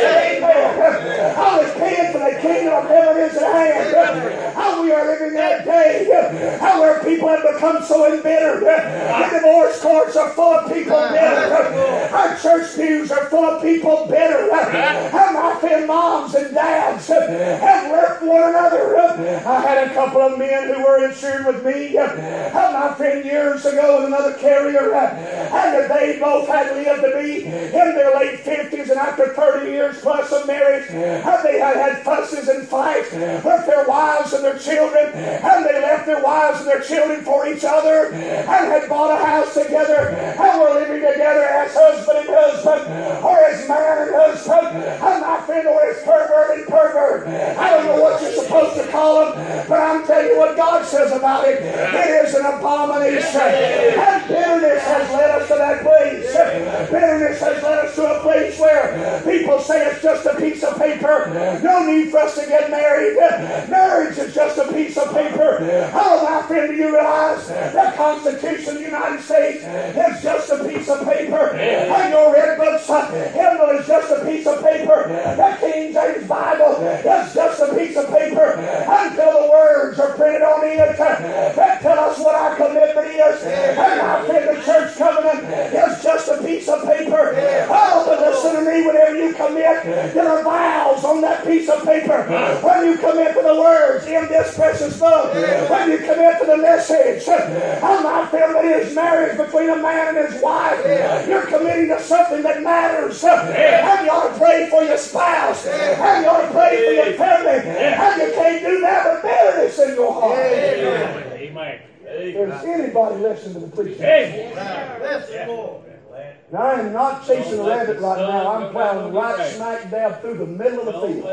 Amen. How repent for the kingdom of heaven is at hand. How we are living that day. How our people have become so embittered. The divorce courts are full of people bitter. Our church pews are full of people bitter. How my friend moms and dads have left one another. I had a couple of men who were insured with me. How my friend years ago with another carrier. And they both had lived to be in their late fifties, and after thirty years plus of marriage, and they had had fusses and fights with their wives and their children, and they left their wives and their children for each other, and had bought a house together, and were living together as husband and husband, or as man and husband, and my friend, or as pervert and pervert. I don't know what you're supposed to call them, but I'm telling you what God says about it. It is an abomination, and bitterness has led us to that place. Bitterness has led us to a place where people say it's just a piece of paper. No need for us to get married. Marriage is just a piece of paper. Oh, my friend, do you realize the Constitution of the United States is just a piece of paper? And your Red Book hymnal is just a piece of paper. The King James Bible is just a piece of paper. Until the words are printed on it that tell us what our commitment is. And my friend, the church covenant is just a piece of paper. Oh, but listen to me, whenever you commit, there are vows on that piece piece of paper, when you commit to the words in this precious book, when you commit to the message, I'm not feeling that is marriage between a man and his wife. You're committing to something that matters. And you ought to pray for your spouse. And you ought to pray for your family. And you can't do that with bitterness in your heart. Amen. Is anybody listening to the preaching? Amen. Now, I am not chasing a rabbit right now. I'm plowing right smack dab through the middle of the field.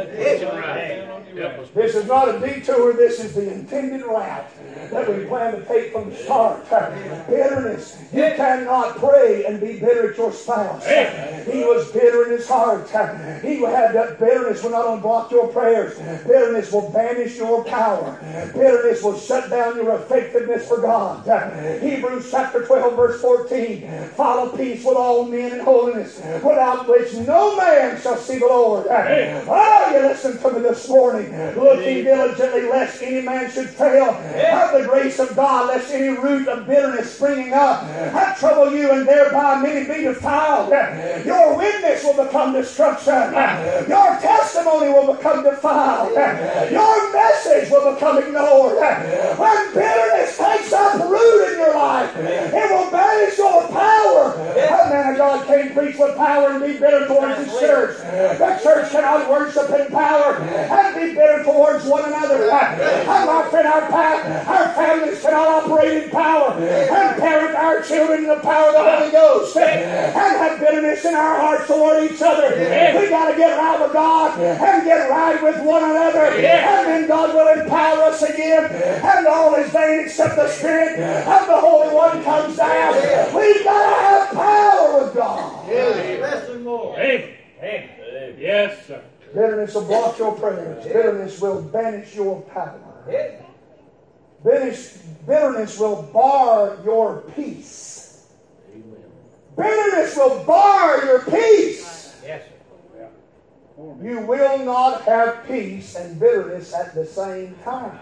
This is not a detour. This is the intended route that we plan to take from the start. Bitterness. You cannot pray and be bitter at your spouse. He was bitter in his heart. He had that bitterness will not only block your prayers. Bitterness will banish your power. Bitterness will shut down your effectiveness for God. Hebrews chapter twelve verse fourteen. Follow peace with all men in holiness, without which no man shall see the Lord. Oh, you listen to me this morning. Looking diligently lest any man should fail. Have the grace of God, lest any root of bitterness springing up have trouble you, and thereby many be defiled. Your witness will become destruction. Your testimony will become defiled. Your message will become ignored. When bitterness takes up root in your life, it will banish your power. A man of God can't preach with power and be bitter towards his church. The church cannot worship in power and be bitter towards one another. And my friend, our, our families cannot operate in power and parent our children in the power of the Holy Ghost and have bitterness in our hearts toward each other. We got to get right with God and get right with one another, and then God will empower us again, and all is vain except the Spirit of the Holy One comes down. We've got to have power with God. Amen. Yes, sir. Bitterness will block your prayers. Bitterness will banish your power. Bitterness, bitterness will bar your peace. Bitterness will bar your peace. Yes, sir. You will not have peace and bitterness at the same time.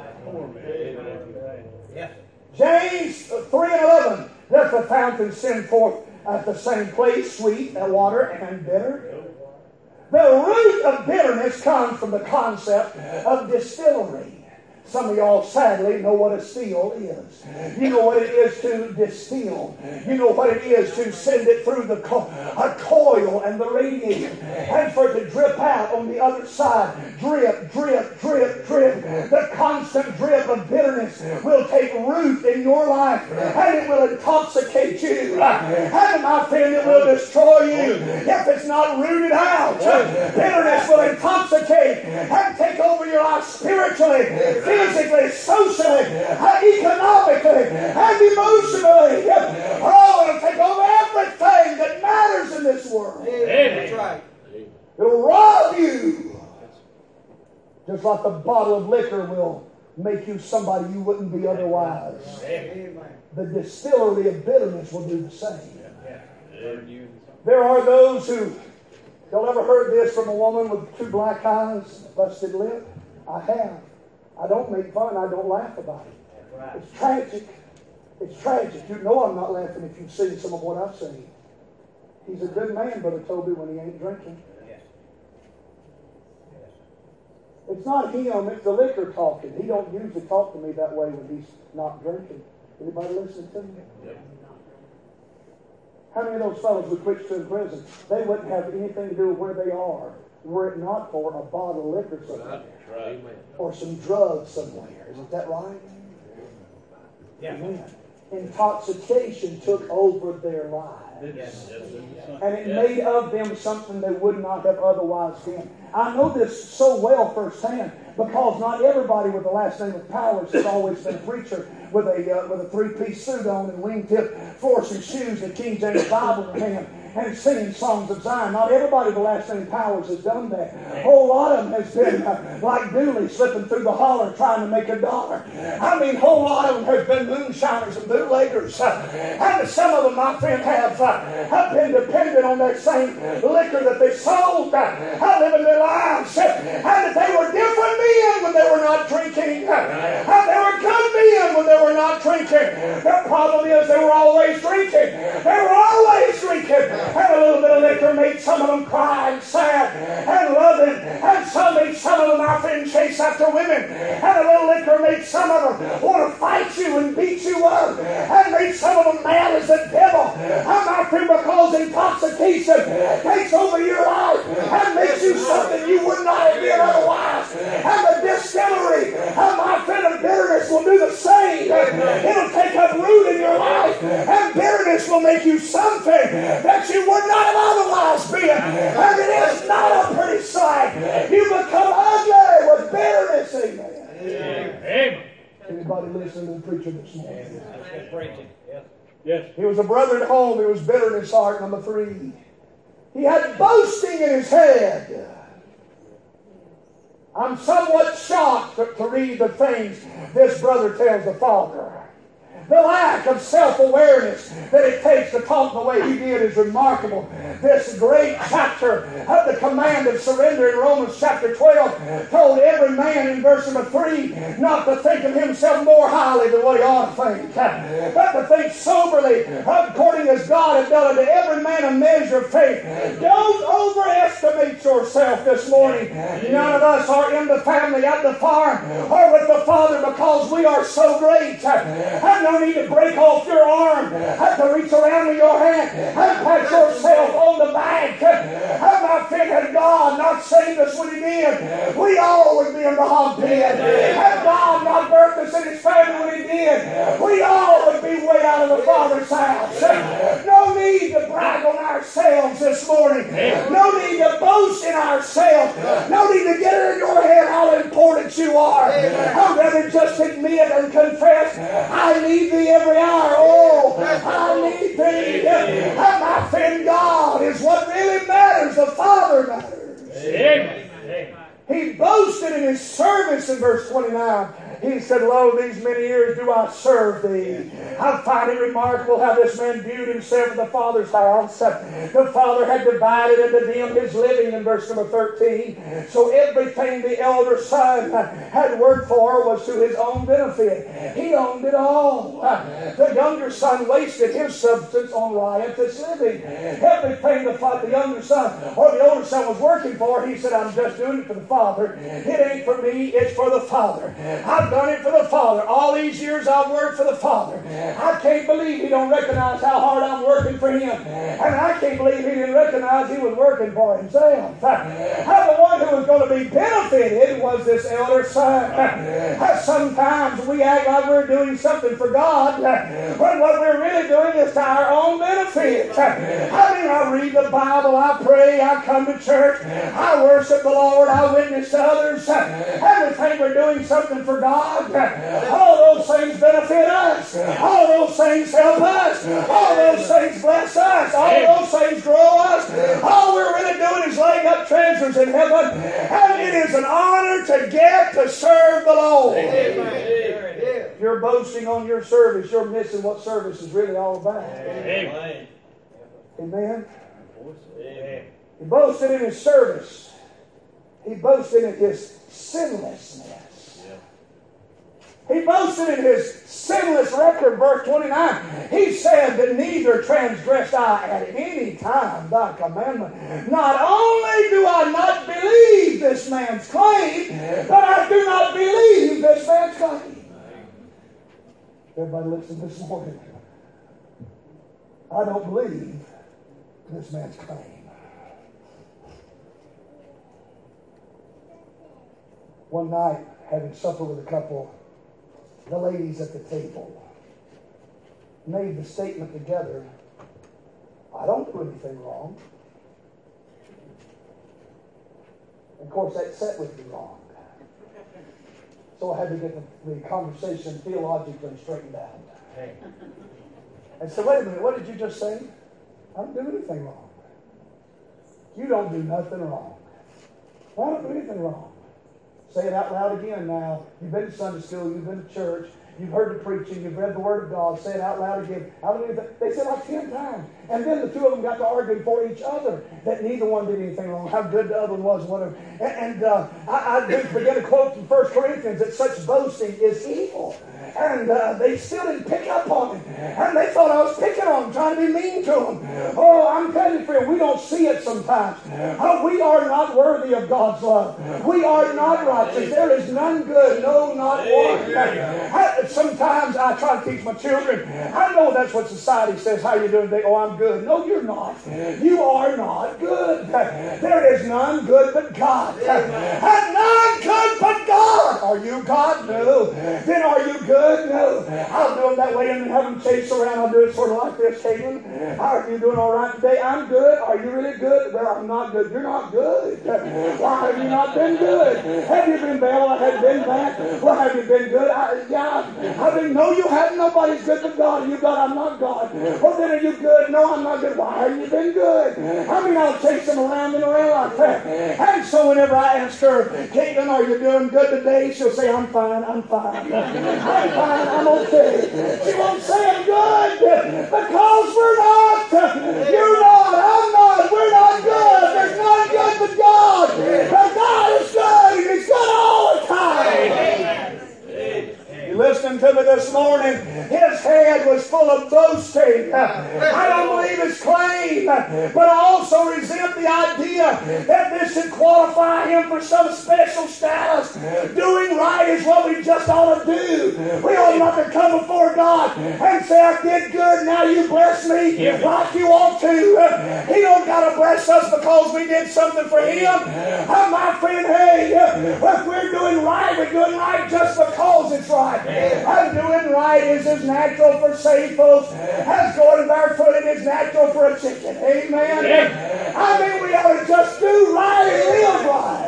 Yes. James three and eleven. Let the fountain send forth at the same place sweet water and bitter. The root of bitterness comes from the concept of distillery. Some of y'all sadly know what a still is. You know what it is to distill. You know what it is to send it through the co- a coil and the radiator, and for it to drip out on the other side. Drip, drip, drip, drip. The constant drip of bitterness will take root in your life, and it will intoxicate you. And my friend, it will destroy you if it's not rooted out. Bitterness will intoxicate and take over your life spiritually, physically, socially, economically, and emotionally. Oh, it'll take over everything that matters in this world. That's right. It'll rob you. Just like a bottle of liquor will make you somebody you wouldn't be otherwise. The distillery of bitterness will do the same. There are those who, y'all ever heard this from a woman with two black eyes, busted lip? I have. I don't make fun. I don't laugh about it. It's tragic. It's tragic. You know I'm not laughing if you've seen some of what I've seen. He's a good man, Brother Toby, when he ain't drinking. It's not him. It's the liquor talking. He don't usually talk to me that way when he's not drinking. Anybody listening to me? How many of those fellows we preached to in prison, they wouldn't have anything to do with where they are were it not for a bottle of liquor somewhere. Right. Or some drugs somewhere. Isn't that right? Yeah. Amen. Intoxication took over their lives. Yes. And it made of them something they would not have otherwise been. I know this so well firsthand because not everybody with the last name of Powers has always been a preacher with a uh, with a three-piece suit on and wingtip flourishing shoes and King James Bible in hand and singing songs of Zion. Not everybody with the last name Powers has done that. A whole lot of them has been uh, like Dooley slipping through the holler trying to make a dollar. I mean, a whole lot of them have been moonshiners and bootleggers. Uh, and some of them, my friend, have, uh, have been dependent on that same liquor that they sold, uh, living their lives. Uh, and that they were different men when they were not drinking. Uh, and they were good men when they were not drinking. The problem is they were always drinking. They were always drinking. And a little bit of liquor made some of them cry and sad and loving. And some made some some of them, my friend, chase after women. And a little liquor made some of them want to fight you and beat you up. And made some of them mad as the devil. And my friend, because intoxication takes over your life and makes you something you would not have been otherwise. And the distillery, and my friend, of bitterness will do the same. It'll take up root in your life. And bitterness will make you something that you would not have otherwise been. And it is not a pretty sight. You become ugly with bitterness. Amen. Amen. Anybody listening to the preacher this morning? That's preaching. Yes. Yes. He was a brother at home. He was bitter in his heart. Number three, he had boasting in his head. I'm somewhat shocked to, to read the things this brother tells the father. The lack of self-awareness that it takes to talk the way he did is remarkable. This great chapter of the command of surrender in Romans chapter twelve told every man in verse number three not to think of himself more highly than what he ought to think, but to think soberly according as God has done unto every man a measure of faith. Don't overestimate yourself this morning. None of us are in the family at the farm or with the Father because we are so great. And no need to break off your arm, have to reach around with your hand and pat yourself on the back. Have my friend, had God not saved us when He did, we all would be in the hog pen. Had God not birthed us in His family when He did, we all would be way out of the Father's house. No need to brag on ourselves this morning. No need to boast in ourselves. No need to get it in your head how important you are. I'd rather just admit and confess, I need Thee every hour. Oh, I need Thee. And my friend, God is what really matters. The Father matters. Amen. He boasted in His service in verse twenty-nine. He said, Lo, these many years do I serve Thee. I find it remarkable how this man viewed himself in the Father's house. The Father had divided unto them His living in verse number thirteen. So everything the elder son had worked for was to his own benefit. He owned it all. The younger son wasted his substance on riotous living. Everything the, the younger son or the older son was working for, he said, I'm just doing it for the Father. It ain't for me, it's for the Father. I've done it for the Father. All these years I've worked for the Father. I can't believe He don't recognize how hard I'm working for Him. And I can't believe He didn't recognize He was working for Himself. How the one who was going to be benefited was this elder son. Sometimes we act like we're doing something for God when what we're really doing is to our own benefit. I mean, I read the Bible, I pray, I come to church, I worship the Lord, I witness to others, and we think we're doing something for God. All those things benefit us. All those things help us. All those things bless us. All those things grow us. All we're really doing is laying up treasures in heaven. And it is an honor to get to serve the Lord. If you're boasting on your service, you're missing what service is really all about. Amen. Amen. Amen. He boasted in His service. He boasted in His sinlessness. He boasted in His sinless record, verse twenty-nine. He said that neither transgressed I at any time Thy commandment. Not only do I not believe this man's claim, but I do not believe this man's claim. Everybody listen this morning. I don't believe this man's claim. One night, having supper with a couple, the ladies at the table made the statement together, I don't do anything wrong. Of course, that set with me wrong. So I had to get the, the conversation theologically straightened out. And so, wait a minute, what did you just say? I don't do anything wrong. You don't do nothing wrong. I don't do anything wrong. Say it out loud again now. You've been to Sunday school, you've been to church, you've heard the preaching, you've read the Word of God. Say it out loud again. I don't do anything. They said like ten times. And then the two of them got to arguing for each other that neither one did anything wrong, how good the other one was, whatever. And, and uh, I, I began to quote from First Corinthians that such boasting is evil. and uh, they still didn't pick up on it. And they thought I was picking on them, trying to be mean to them. Oh, I'm telling you, friend, we don't see it sometimes. Oh, we are not worthy of God's love. We are not righteous. There is none good, no, not one. I, sometimes I try to teach my children. I know that's what society says. How you doing today? Oh, I'm good. No, you're not. You are not good. There is none good but God. And none good but God. Are you God? No. Then are you good? No. I'll do them that way and then have them chase around. I'll do it sort of like this, Caitlin. How are you doing all right today? I'm good. Are you really good? Well, I'm not good. You're not good. Why have you not been good? Have you been bad? Well, I have been bad. Well, have you been good? I, yeah. I didn't know you hadn't. Nobody's good but God. You God, I'm not God. Well, then are you good? No, I'm not good. Why haven't you been good? I mean, I'll chase them around and around like that. And so whenever I ask her, Caitlin, are you doing good today? She'll say, I'm fine, I'm fine. I'm fine, I'm okay. She won't say I'm good because we're not. You're not, I'm not, we're not good. There's none good but God. But God is good and He's good all the time. You listening to me this morning? His head was full of boasting. I don't believe his claim, but I also resent the idea that this should qualify him for some special status. Doing right is what we just ought to do. We ought not to come before God and say, I did good, now you bless me like you ought to. He don't got to bless us because we did something for him. Oh, my friend, hey, if we're doing right, we're doing right just because it's right. And doing right is as natural for saved folks as going barefooted is natural for a chicken. Amen? Yeah. I mean, we ought to just do right and live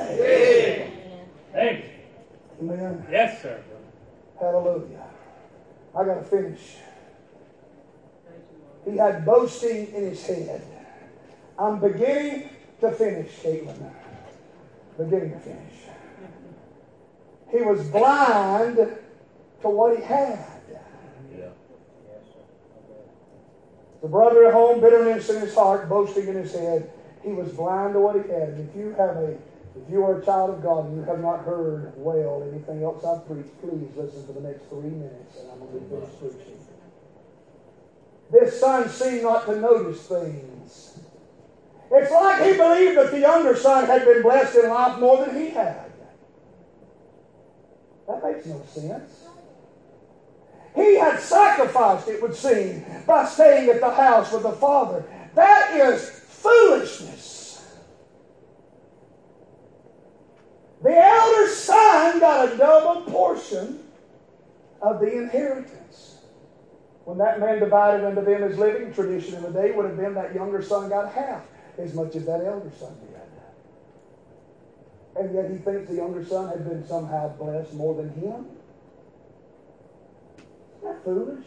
right. Thank you. Amen? Yes, sir. Hallelujah. I got to finish. He had boasting in his head. I'm beginning to finish, Caitlin. Beginning to finish. He was blind to what he had. Yeah. The brother at home, bitterness in his heart, boasting in his head. He was blind to what he had. And if you have a, if you are a child of God and you have not heard well anything else I've preached, please listen for the next three minutes, and I'm going to be finished preaching. This son seemed not to notice things. It's like he believed that the younger son had been blessed in life more than he had. That makes no sense. He had sacrificed, it would seem, by staying at the house with the father. That is foolishness. The elder son got a double portion of the inheritance. When that man divided unto them his living, tradition in the day would have been that younger son got half as much as that elder son did. And yet he thinks the younger son had been somehow blessed more than him. Isn't that foolish?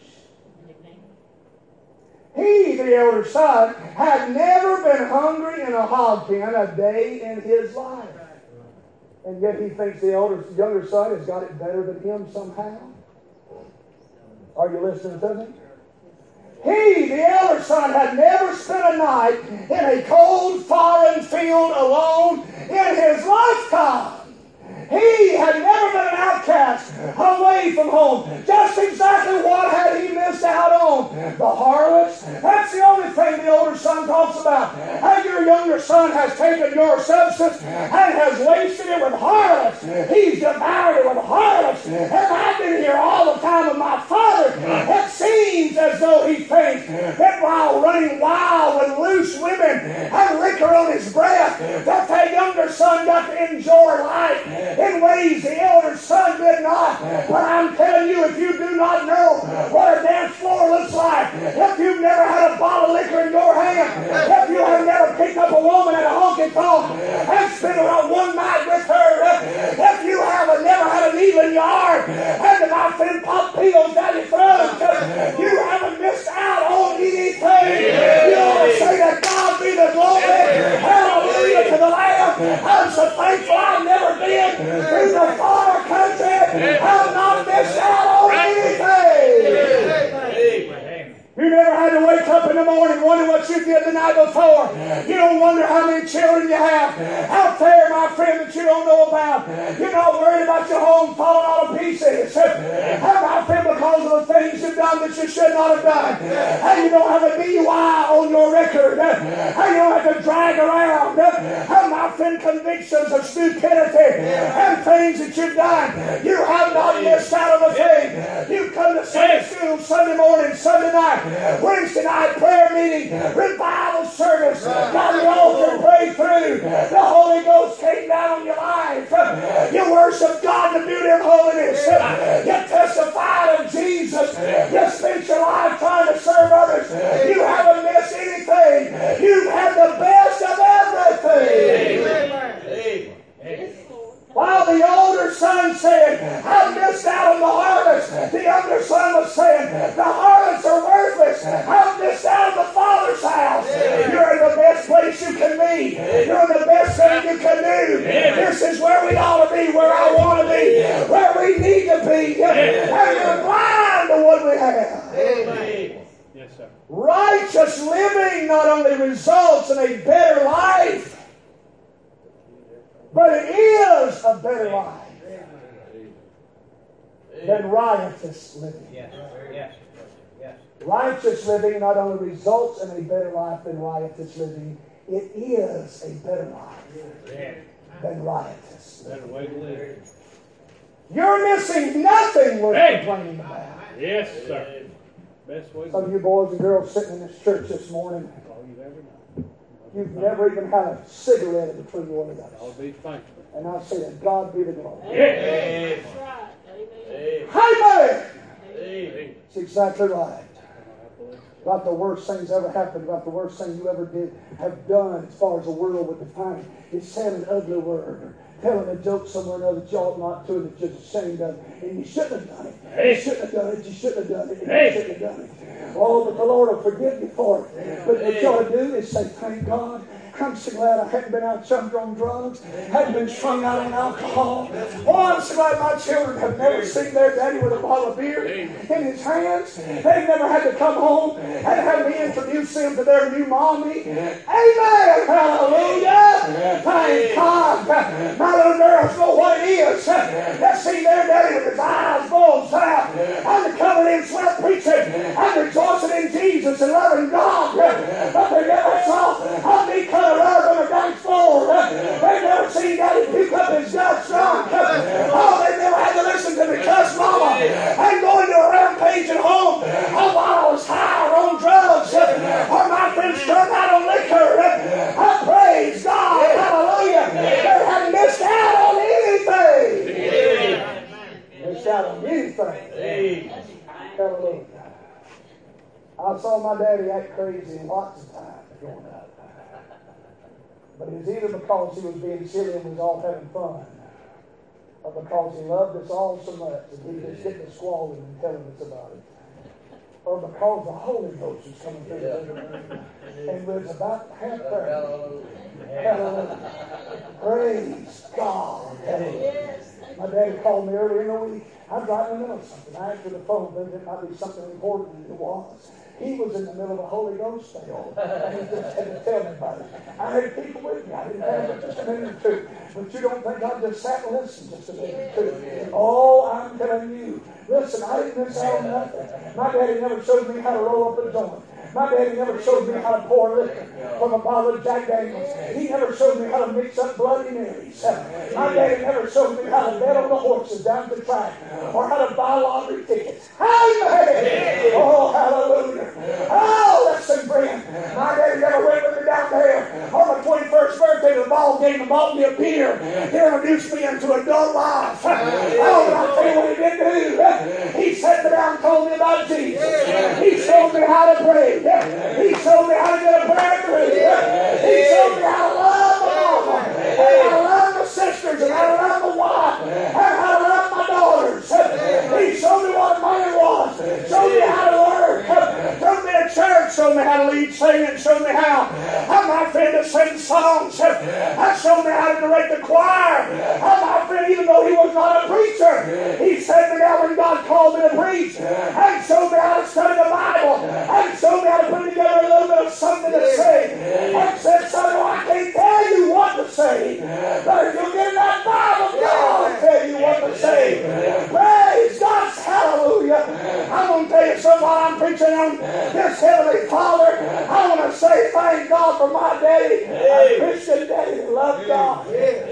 He, the elder son, had never been hungry in a hog pen a day in his life. And yet he thinks the elder, younger son has got it better than him somehow. Are you listening to me? He, the elder son, had never spent a night in a cold foreign field alone in his lifetime. He had never been an outcast, away from home. Just exactly what had he missed out on? The harlots. That's the only thing the older son talks about. How your younger son has taken your substance and has wasted it with harlots. He's devoured it with harlots. And I've been here all the time with my father. It seems as though he thinks that while running wild with loose women and liquor on his breath, that that younger son got to enjoy life in ways the elder son did not. But I'm telling you, if you do not know what a dance floor looks like, if you've never had a bottle of liquor in your hand, if you have never picked up a woman at a honky tonk and spent around one night with her, if you have never had a needle in your arm and about ten pop pills down your throat, you haven't missed out on anything. You ought to say that God be the glory. Hallelujah to the Lamb. I'm so thankful I've never been through the far country. I've not missed out on anything. You never had to wake up in the morning wondering what you'd did the night before. You don't wonder how many children you have out there, my friend, that you don't know about. You're not worried about your home falling all to pieces. How, my friend, because of the things you've done that you should not have done. How you don't have a D U I on your record. How you don't have to drag around. How, my friend, convictions of stupidity and things that you've done. You have not missed out on a thing. You come to Sunday school Sunday morning, Sunday night, Wednesday night prayer meeting, revival service, got the altar prayed through. The Holy Ghost came down on your life. You worship God in the beauty of holiness. You testified of Jesus. You spent your life trying to serve others. You haven't missed anything. You've had the best of everything. Amen. Amen. While the older son said, I missed out on the harvest, the younger son was saying, the harvests are worthless. I missed out on the Father's house. You're in the best place you can be. You're in the best thing you can do. This is where we ought to be, where I want to be, where we need to be. And you're blind to what we have. Amen. Yes, sir. Righteous living not only results in a better life, but it is a better life than riotous living. Yes. Yes. Yes. Righteous living not only results in a better life than riotous living, it is a better life than riotous living. Way to live. You're missing nothing worth hey. complaining about. Yes, sir. Best way. Some of you boys and girls sitting in this church this morning, you've never even had a cigarette in between your legs. I'll be thankful. And I say that God be the glory. Amen. Amen. Amen. That's exactly right. About the worst things ever happened, about the worst thing you ever did have done as far as the world would define it, is saying an ugly word or telling a joke somewhere or another that you ought not to, and that you're ashamed of. And you shouldn't have done it. Hey. You shouldn't have done it. You shouldn't have done it. Hey. You shouldn't have done it. Oh, but the Lord will forgive you for it. But what you ought to do is say, thank God. I'm so glad I hadn't been out jumped on drugs, hadn't been strung out on alcohol. Oh, I'm so glad my children have never seen their daddy with a bottle of beer in his hands. They've never had to come home and have me introduce them to their new mommy. Amen. Hallelujah. Thank God. My little girls know what it is. Let's see their daddy with his eyes bulged out and covered in sweat preaching and rejoicing in Jesus and loving God. But they never saw how me cut a rug on a dance floor. They never seen Daddy pick up his guts drunk. Oh, they never had to listen to me cuss mama and go into a rampage at home. Oh, while I was high or on drugs or my friends strung out on liquor. I praise God. Hallelujah. They hadn't missed out on anything. Missed out on anything. Hallelujah. I saw my daddy act crazy lots of times growing up. But it was either because he was being silly and was all having fun, or because he loved us all so much that he was getting us squalling and telling us about it, or because the Holy Ghost was coming through the room and was about half there. Hallelujah. Praise God. Hallelujah. My daddy called me earlier in the week. I'd write in the middle of something. I answered the phone, thinking it might be something important, and it was. He was in the middle of a Holy Ghost sale, and he just had to tell me about it. I had people with me. I didn't have but just a minute or two. But you don't think I just sat and listened just a minute or two. Oh, I'm telling you. Listen, I didn't miss out on nothing. My daddy never showed me how to roll up a joint. My daddy never showed me how to pour liquor from a bottle of Jack Daniels. He never showed me how to mix up Bloody Marys. My daddy never showed me how to bet on the horses down the track or how to buy lottery tickets. Amen. Oh, hallelujah. Oh, listen, friend. My daddy never went with me down there on my twenty-first birthday to the ball game and bought me a beer. He introduced me into adult life. Oh, but I'll tell you what he did do. He sat me down and told me about Jesus. He showed me how to pray. He showed me how to get a prayer through. He showed me how to love my mama, and how to love my sisters, and how to love my wife, and how to love my daughters. He showed me what a man was. Showed me how to work. Showed me a church. Showed me how to lead singing. Showed me how I'm my friend to sing songs. I showed me how to direct the choir. I'm my friend, even though he was not a preacher. preacher. He said to me now when God called me to preach and showed me how to study the Bible and showed me how to put together a little bit of something to say and said, son, I can't tell you what to say, but if you get in that Bible, God will tell you what to say. Praise God, hallelujah. I'm going to tell you something while I'm preaching on this Heavenly Father. I want to say thank God for my daddy, a Christian daddy that loved God.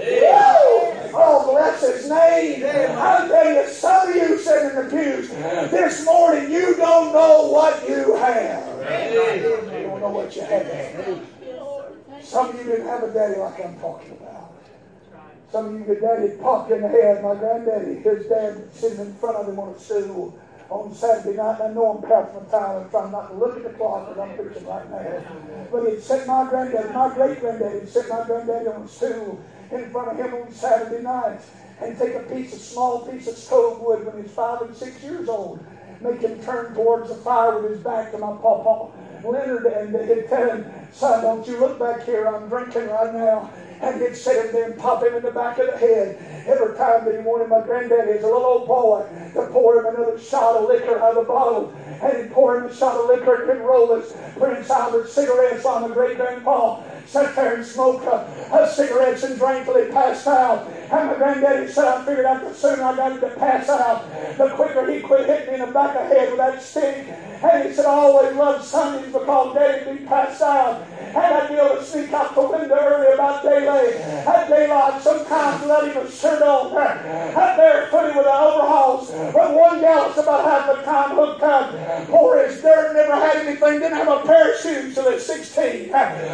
Woo! Oh, bless His name. I'll tell you, some of you sitting in the pews this morning, you don't know what you have. You don't know what you have. Some of you didn't have a daddy like I'm talking about. Some of you, your daddy popped in the head. My granddaddy, his dad sitting in front of him on a stool on Saturday night. And I know I'm passing the time. I'm trying not to look at the clock as I'm preaching right now. But he'd sit my granddaddy, my great-granddaddy, he'd sit my granddaddy on a stool in front of him on Saturday night and take a piece of small piece of stove wood when he was five and six years old. Make him turn towards the fire with his back to my pawpaw Leonard, and he'd tell him, son, don't you look back here, I'm drinking right now. And he'd sit him there and pop him in the back of the head every time that he wanted my granddaddy as a little old boy to pour him another shot of liquor out of the bottle. And he'd pour him a shot of liquor and he'd roll his Prince Albert cigarettes while my great-grandpa sat there and smoked uh, uh, cigarettes and drank till he passed out. And my granddaddy said, I figured out the sooner I got him to pass out, the quicker he quit hitting me in the back of the head with that stick. And he said, I always loved Sundays because Daddy'd be passed out. And I'd be able to sneak out the window early about daylight. At daylight, sometimes without even a shirt on. I'd barefooted with the overalls. But one gal was about half the time hooked up. Poor as dirt, never had anything, didn't have a pair of shoes till at sixteen.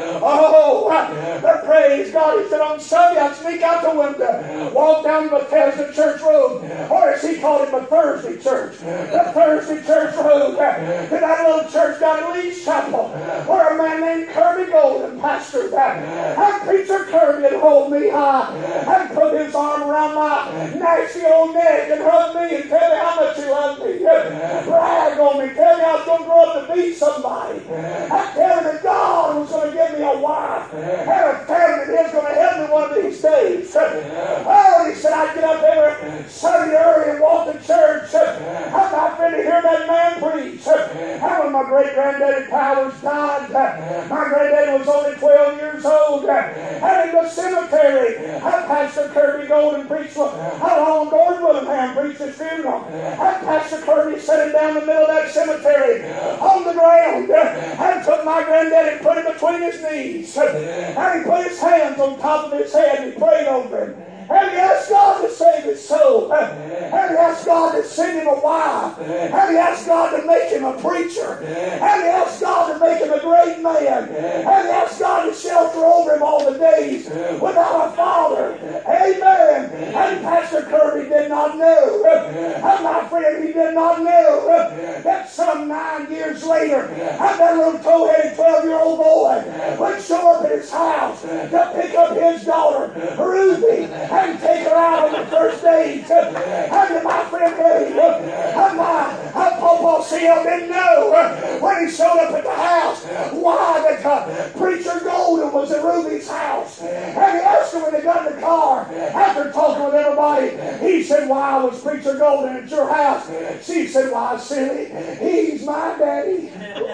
Oh, but praise God. He said, on Sunday I'd sneak out the window, walk down Bethesda Church Road, or as he called it, the Thursday Church. The Thursday Church Road. To that little church down in Lee's Chapel, where a man named Kirby Golden pastored that. And Preacher Kirby would hold me high and put his arm around my nasty old neck and hug me and tell me how much he loved me. Brag on me. Tell me I was going to grow up to be somebody. And tell me that God was going to give me a wife and a family that He was going to help me one of these days. Oh, he said I'd get up every Sunday early and walk to church. I'm not ready to hear that man preach. And when my great-granddaddy Powers died, my granddaddy was only twelve years old. And in the cemetery, Pastor Kirby Golden preached how long Gordon Willingham preached his funeral. And Pastor Kirby set him down in the middle of that cemetery on the ground and took my granddaddy and put him between his knees. And he put his hands on top of his head and he prayed over him. And he asked God to save his soul. And he asked God to send him a wife. And he asked God to make him a preacher. And he asked God to make him a great man. And he asked God to shelter over him all the days without a father. Amen. And Pastor Kirby did not know. And my friend, he did not know that some nine years later, and that little tow-headed twelve-year-old boy would show up at his house to pick up his daughter, Ruby, and take her out on the first date. And my friend Eddie, and my and Papa C L didn't know when he showed up at the house why that uh, Preacher Golden was at Ruby's house. And he asked her when they got in the car, after talking with everybody, he said, why was Preacher Golden at your house? She said, why, silly, he's my daddy.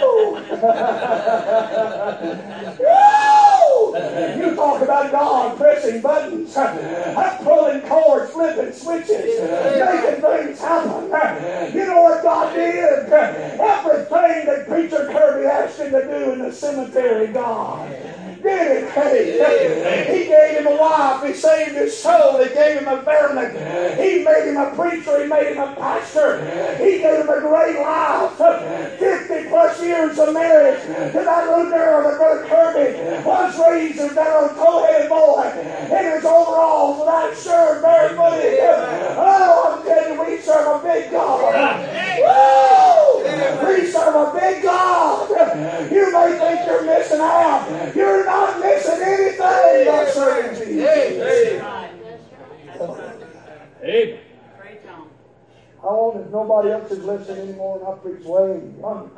You talk about God pressing buttons, pulling cords, flipping switches, making things happen. You know what God did? Everything that Preacher Kirby asked him to do in the cemetery, God did it. Hey, he gave him a wife. He saved his soul. He gave him a family. He made him a preacher. He made him a pastor. He gave him a great life. Fifty plus years of marriage to that little girl that Brother Kirby was raised as that little tow-headed boy in his overalls without shirt, barefooted. Oh, I'm telling you, we serve a big God. Woo! We serve a big God. You may think you're missing out. You're not missing anything by serving Jesus. Amen. I wonder if nobody else is listening anymore and I preach way younger.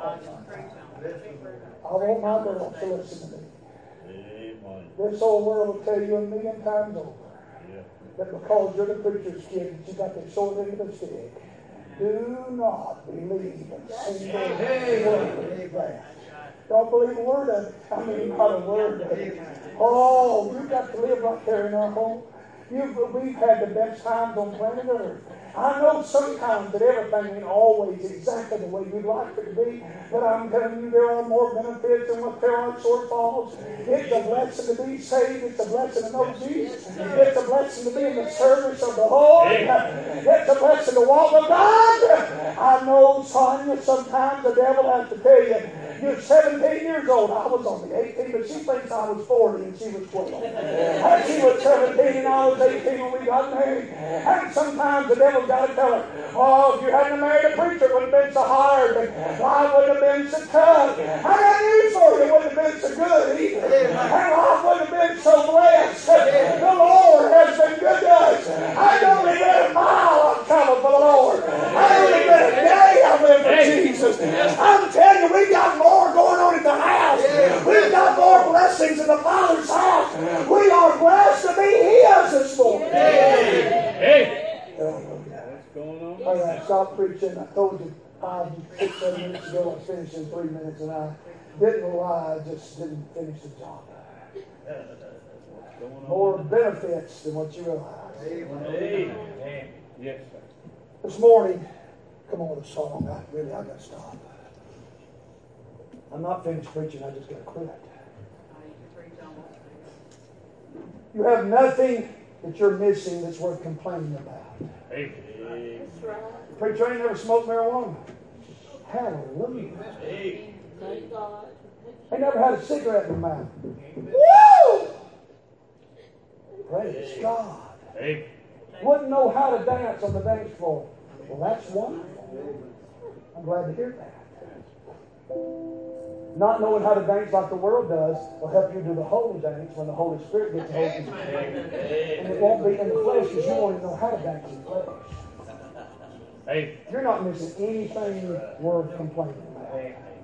I want my girls to listen to me. Amen. This old world will tell you a million times over. Yeah. that because you're the preacher's kid, that you got the sword end of the stick. Do not believe a single word of that. Don't believe a word of it. I mean, not a word of it. Oh, you've got to live right there in our home. You've, we've had the best times on planet Earth. I know sometimes that everything ain't always exactly the way we'd like it to be, but I'm telling you, there are more benefits than what there are shortfalls. It's a blessing to be saved. It's a blessing to know Jesus. It's a blessing to be in the service of the Lord. It's a blessing to walk with God. I know, Sonia, sometimes the devil has to tell you, you're seventeen years old. I was only eighteen, but she thinks I was forty and she was twelve. And she was seventeen and I was eighteen when we got married. And sometimes the devil's got to tell her, oh, if you hadn't married a preacher, it wouldn't have been so hard. Life wouldn't have been so tough. I got news for you. It wouldn't have been so good either. And life wouldn't have been so blessed. The Lord has been good to us. I've only been a mile I've traveled for the Lord. I've only been a day I've lived for Jesus. I'm telling you, we got more going on at the house. We've got more blessings in the Father's house. We are blessed to be His this morning. Hey. Hey. What's going on? All right, stop preaching. I told you five, six, seven minutes ago I was finished in three minutes, and I didn't know why. I just didn't finish the job. More benefits than what you realize. Amen. Yes, sir. This morning, come on with a song. I, really, I got to stop. I'm not finished preaching. I just got to quit. You have nothing that you're missing that's worth complaining about. Amen. Preacher ain't never smoked marijuana. Hallelujah. Amen. Ain't never had a cigarette in his mouth. Woo! Praise God. Amen. Wouldn't know how to dance on the dance floor. Well, that's wonderful. I'm glad to hear that. Not knowing how to dance like the world does will help you do the holy dance when the Holy Spirit gets a hold of you. And it won't be in the flesh because you won't even know how to dance in the flesh. Hey. You're not missing anything worth complaining about.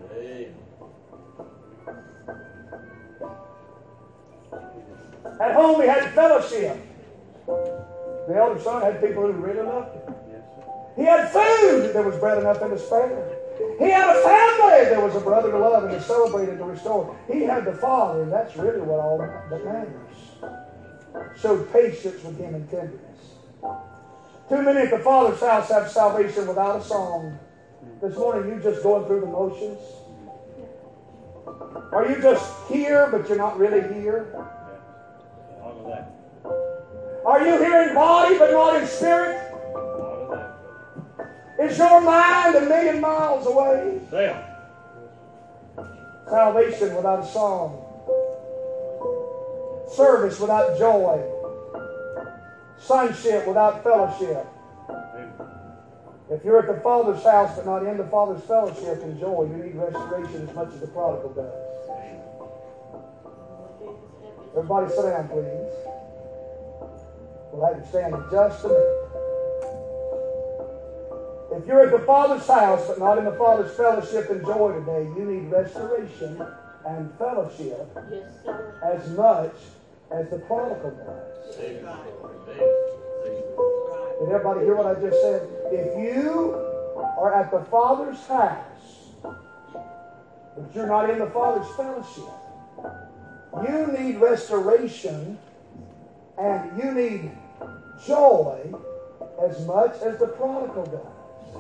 At home we had fellowship. The elder son had people who really loved him. He had food. There was bread enough and to spare. He had a family. There was a brother to love and to celebrate and to restore. He had the Father, and that's really what all that matters. Showed patience with him and tenderness. Too many at the Father's house have salvation without a song. This morning, you just going through the motions? Are you just here, but you're not really here? Are you here in body, but not in spirit? Is your mind a million miles away? Damn. Salvation without a song. Service without joy. Sonship without fellowship. If you're at the Father's house but not in the Father's fellowship and joy, you need restoration as much as the prodigal does. Everybody sit down, please. We'll have you stand in just a minute. If you're at the Father's house but not in the Father's fellowship and joy today, you need restoration and fellowship yes, sir. as much as the prodigal does. Did everybody hear what I just said? If you are at the Father's house but you're not in the Father's fellowship, you need restoration and you need joy as much as the prodigal does.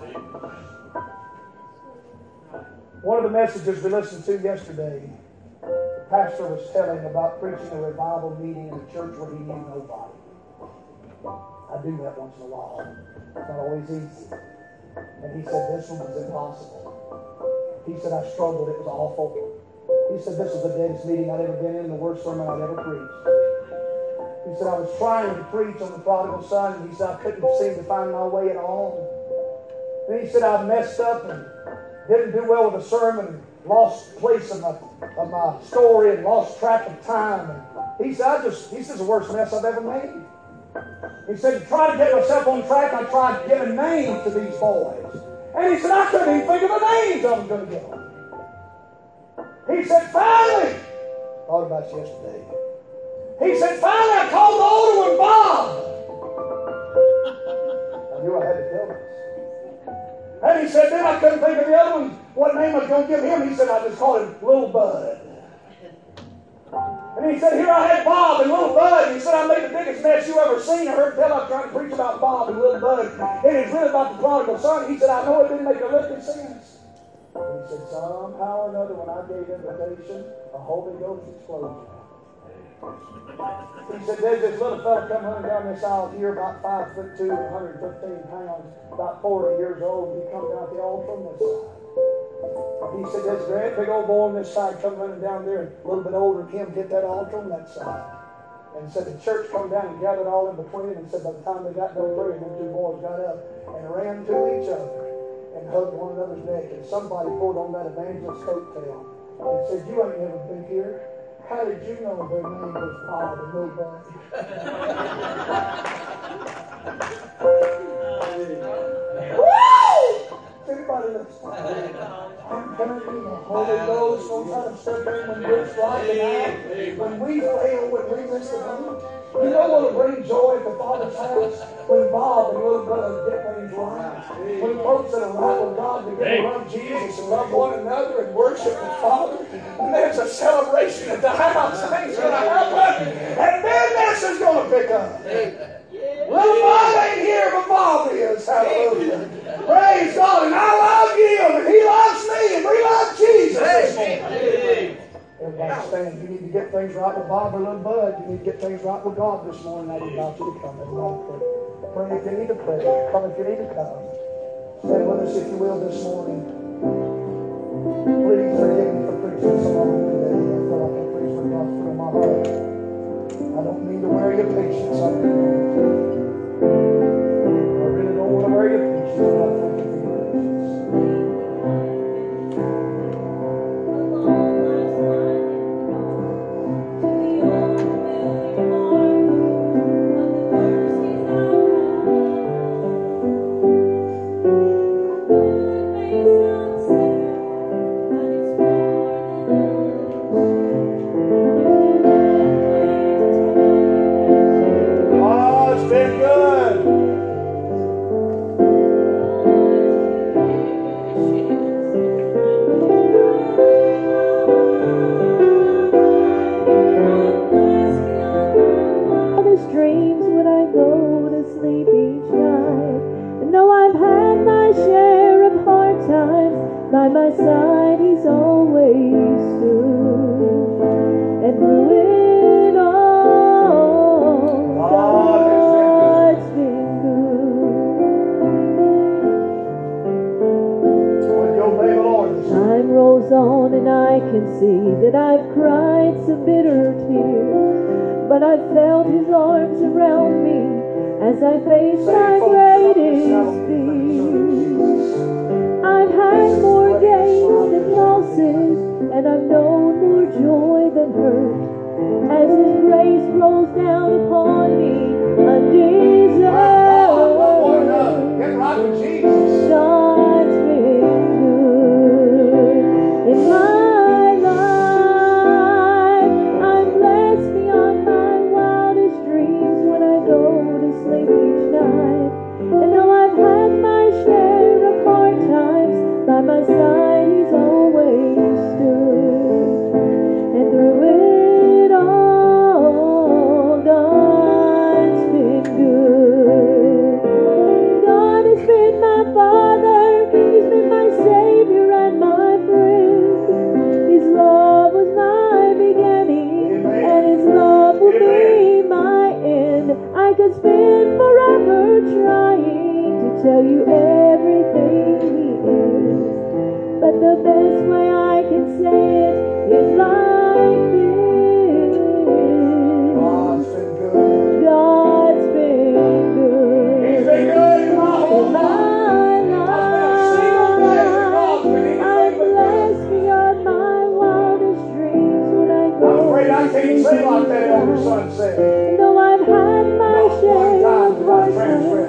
One of the messages we listened to yesterday, the pastor was telling about preaching a revival meeting in a church where he knew nobody. I do that once in a while. It's not always easy. And he said this one was impossible. He said I struggled. It was awful. He said this was the deadest meeting I'd ever been in, the worst sermon I'd ever preached. He said I was trying to preach on the prodigal son, and he said I couldn't seem to find my way at all. Then he said I messed up and didn't do well with the sermon, lost place of my, of my story, and lost track of time. And he said I just, he said it's the worst mess I've ever made. He said to try to get myself on track, I tried to give a name to these boys. And he said I couldn't even think of the names I was going to give them. He said finally, thought about you yesterday. He said finally I called the older one Bob. And he said, then I couldn't think of the other one, what name I was going to give him. He said, I just called him Little Bud. And he said, here I had Bob and Little Bud. And he said, I made the biggest mess you ever seen. I heard tell I'm trying to preach about Bob and Little Bud. And it's really about the prodigal son. He said, I know it didn't make a lick of sense. But he said, somehow or another, when I gave invitation, a Holy Ghost explosion. He said, there's this little fella come running down this aisle here, about five foot two, one hundred fifteen pounds, about forty years old. And he come down the altar on this side. He said, this great big old boy on this side come running down there, a little bit older than him, hit that altar on that side. And said the church come down and gathered all in between, and said by the time they got done praying, them two boys got up and ran to each other and hugged one another's neck. And somebody pulled on that evangelist's coattail and said, you ain't never been here. How did you know their name was Bob and nobody? Woo! Everybody listening. I'm telling you, the Holy Ghost knows how to step in when it's right and out. When we fail, when we miss the boat. You know what will bring joy at the Father's house? When Bob and little brother get things right. When folks that are right with God begin to love Jesus and love one another and worship the Father. And there's a celebration at the house. Things going to happen. And then this is going to pick up. Little Bob ain't here, but Bob is. Hallelujah. Praise God. And I love him, and he loves me, and we love Jesus this morning. Everybody stand. You need to get things right with Bob or little Bud. You need to get things right with God this morning. I invite you to come. Everybody pray. Pray if you need to pray. Come if you need to come. Stand with us if you will this morning. Please forgive me for preaching so long today. I feel like I preached what God's put in my heart. I don't mean to wear your patience. I really I really don't want to wear your patience, but I thank you for your patience.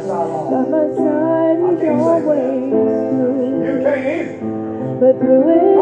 But through it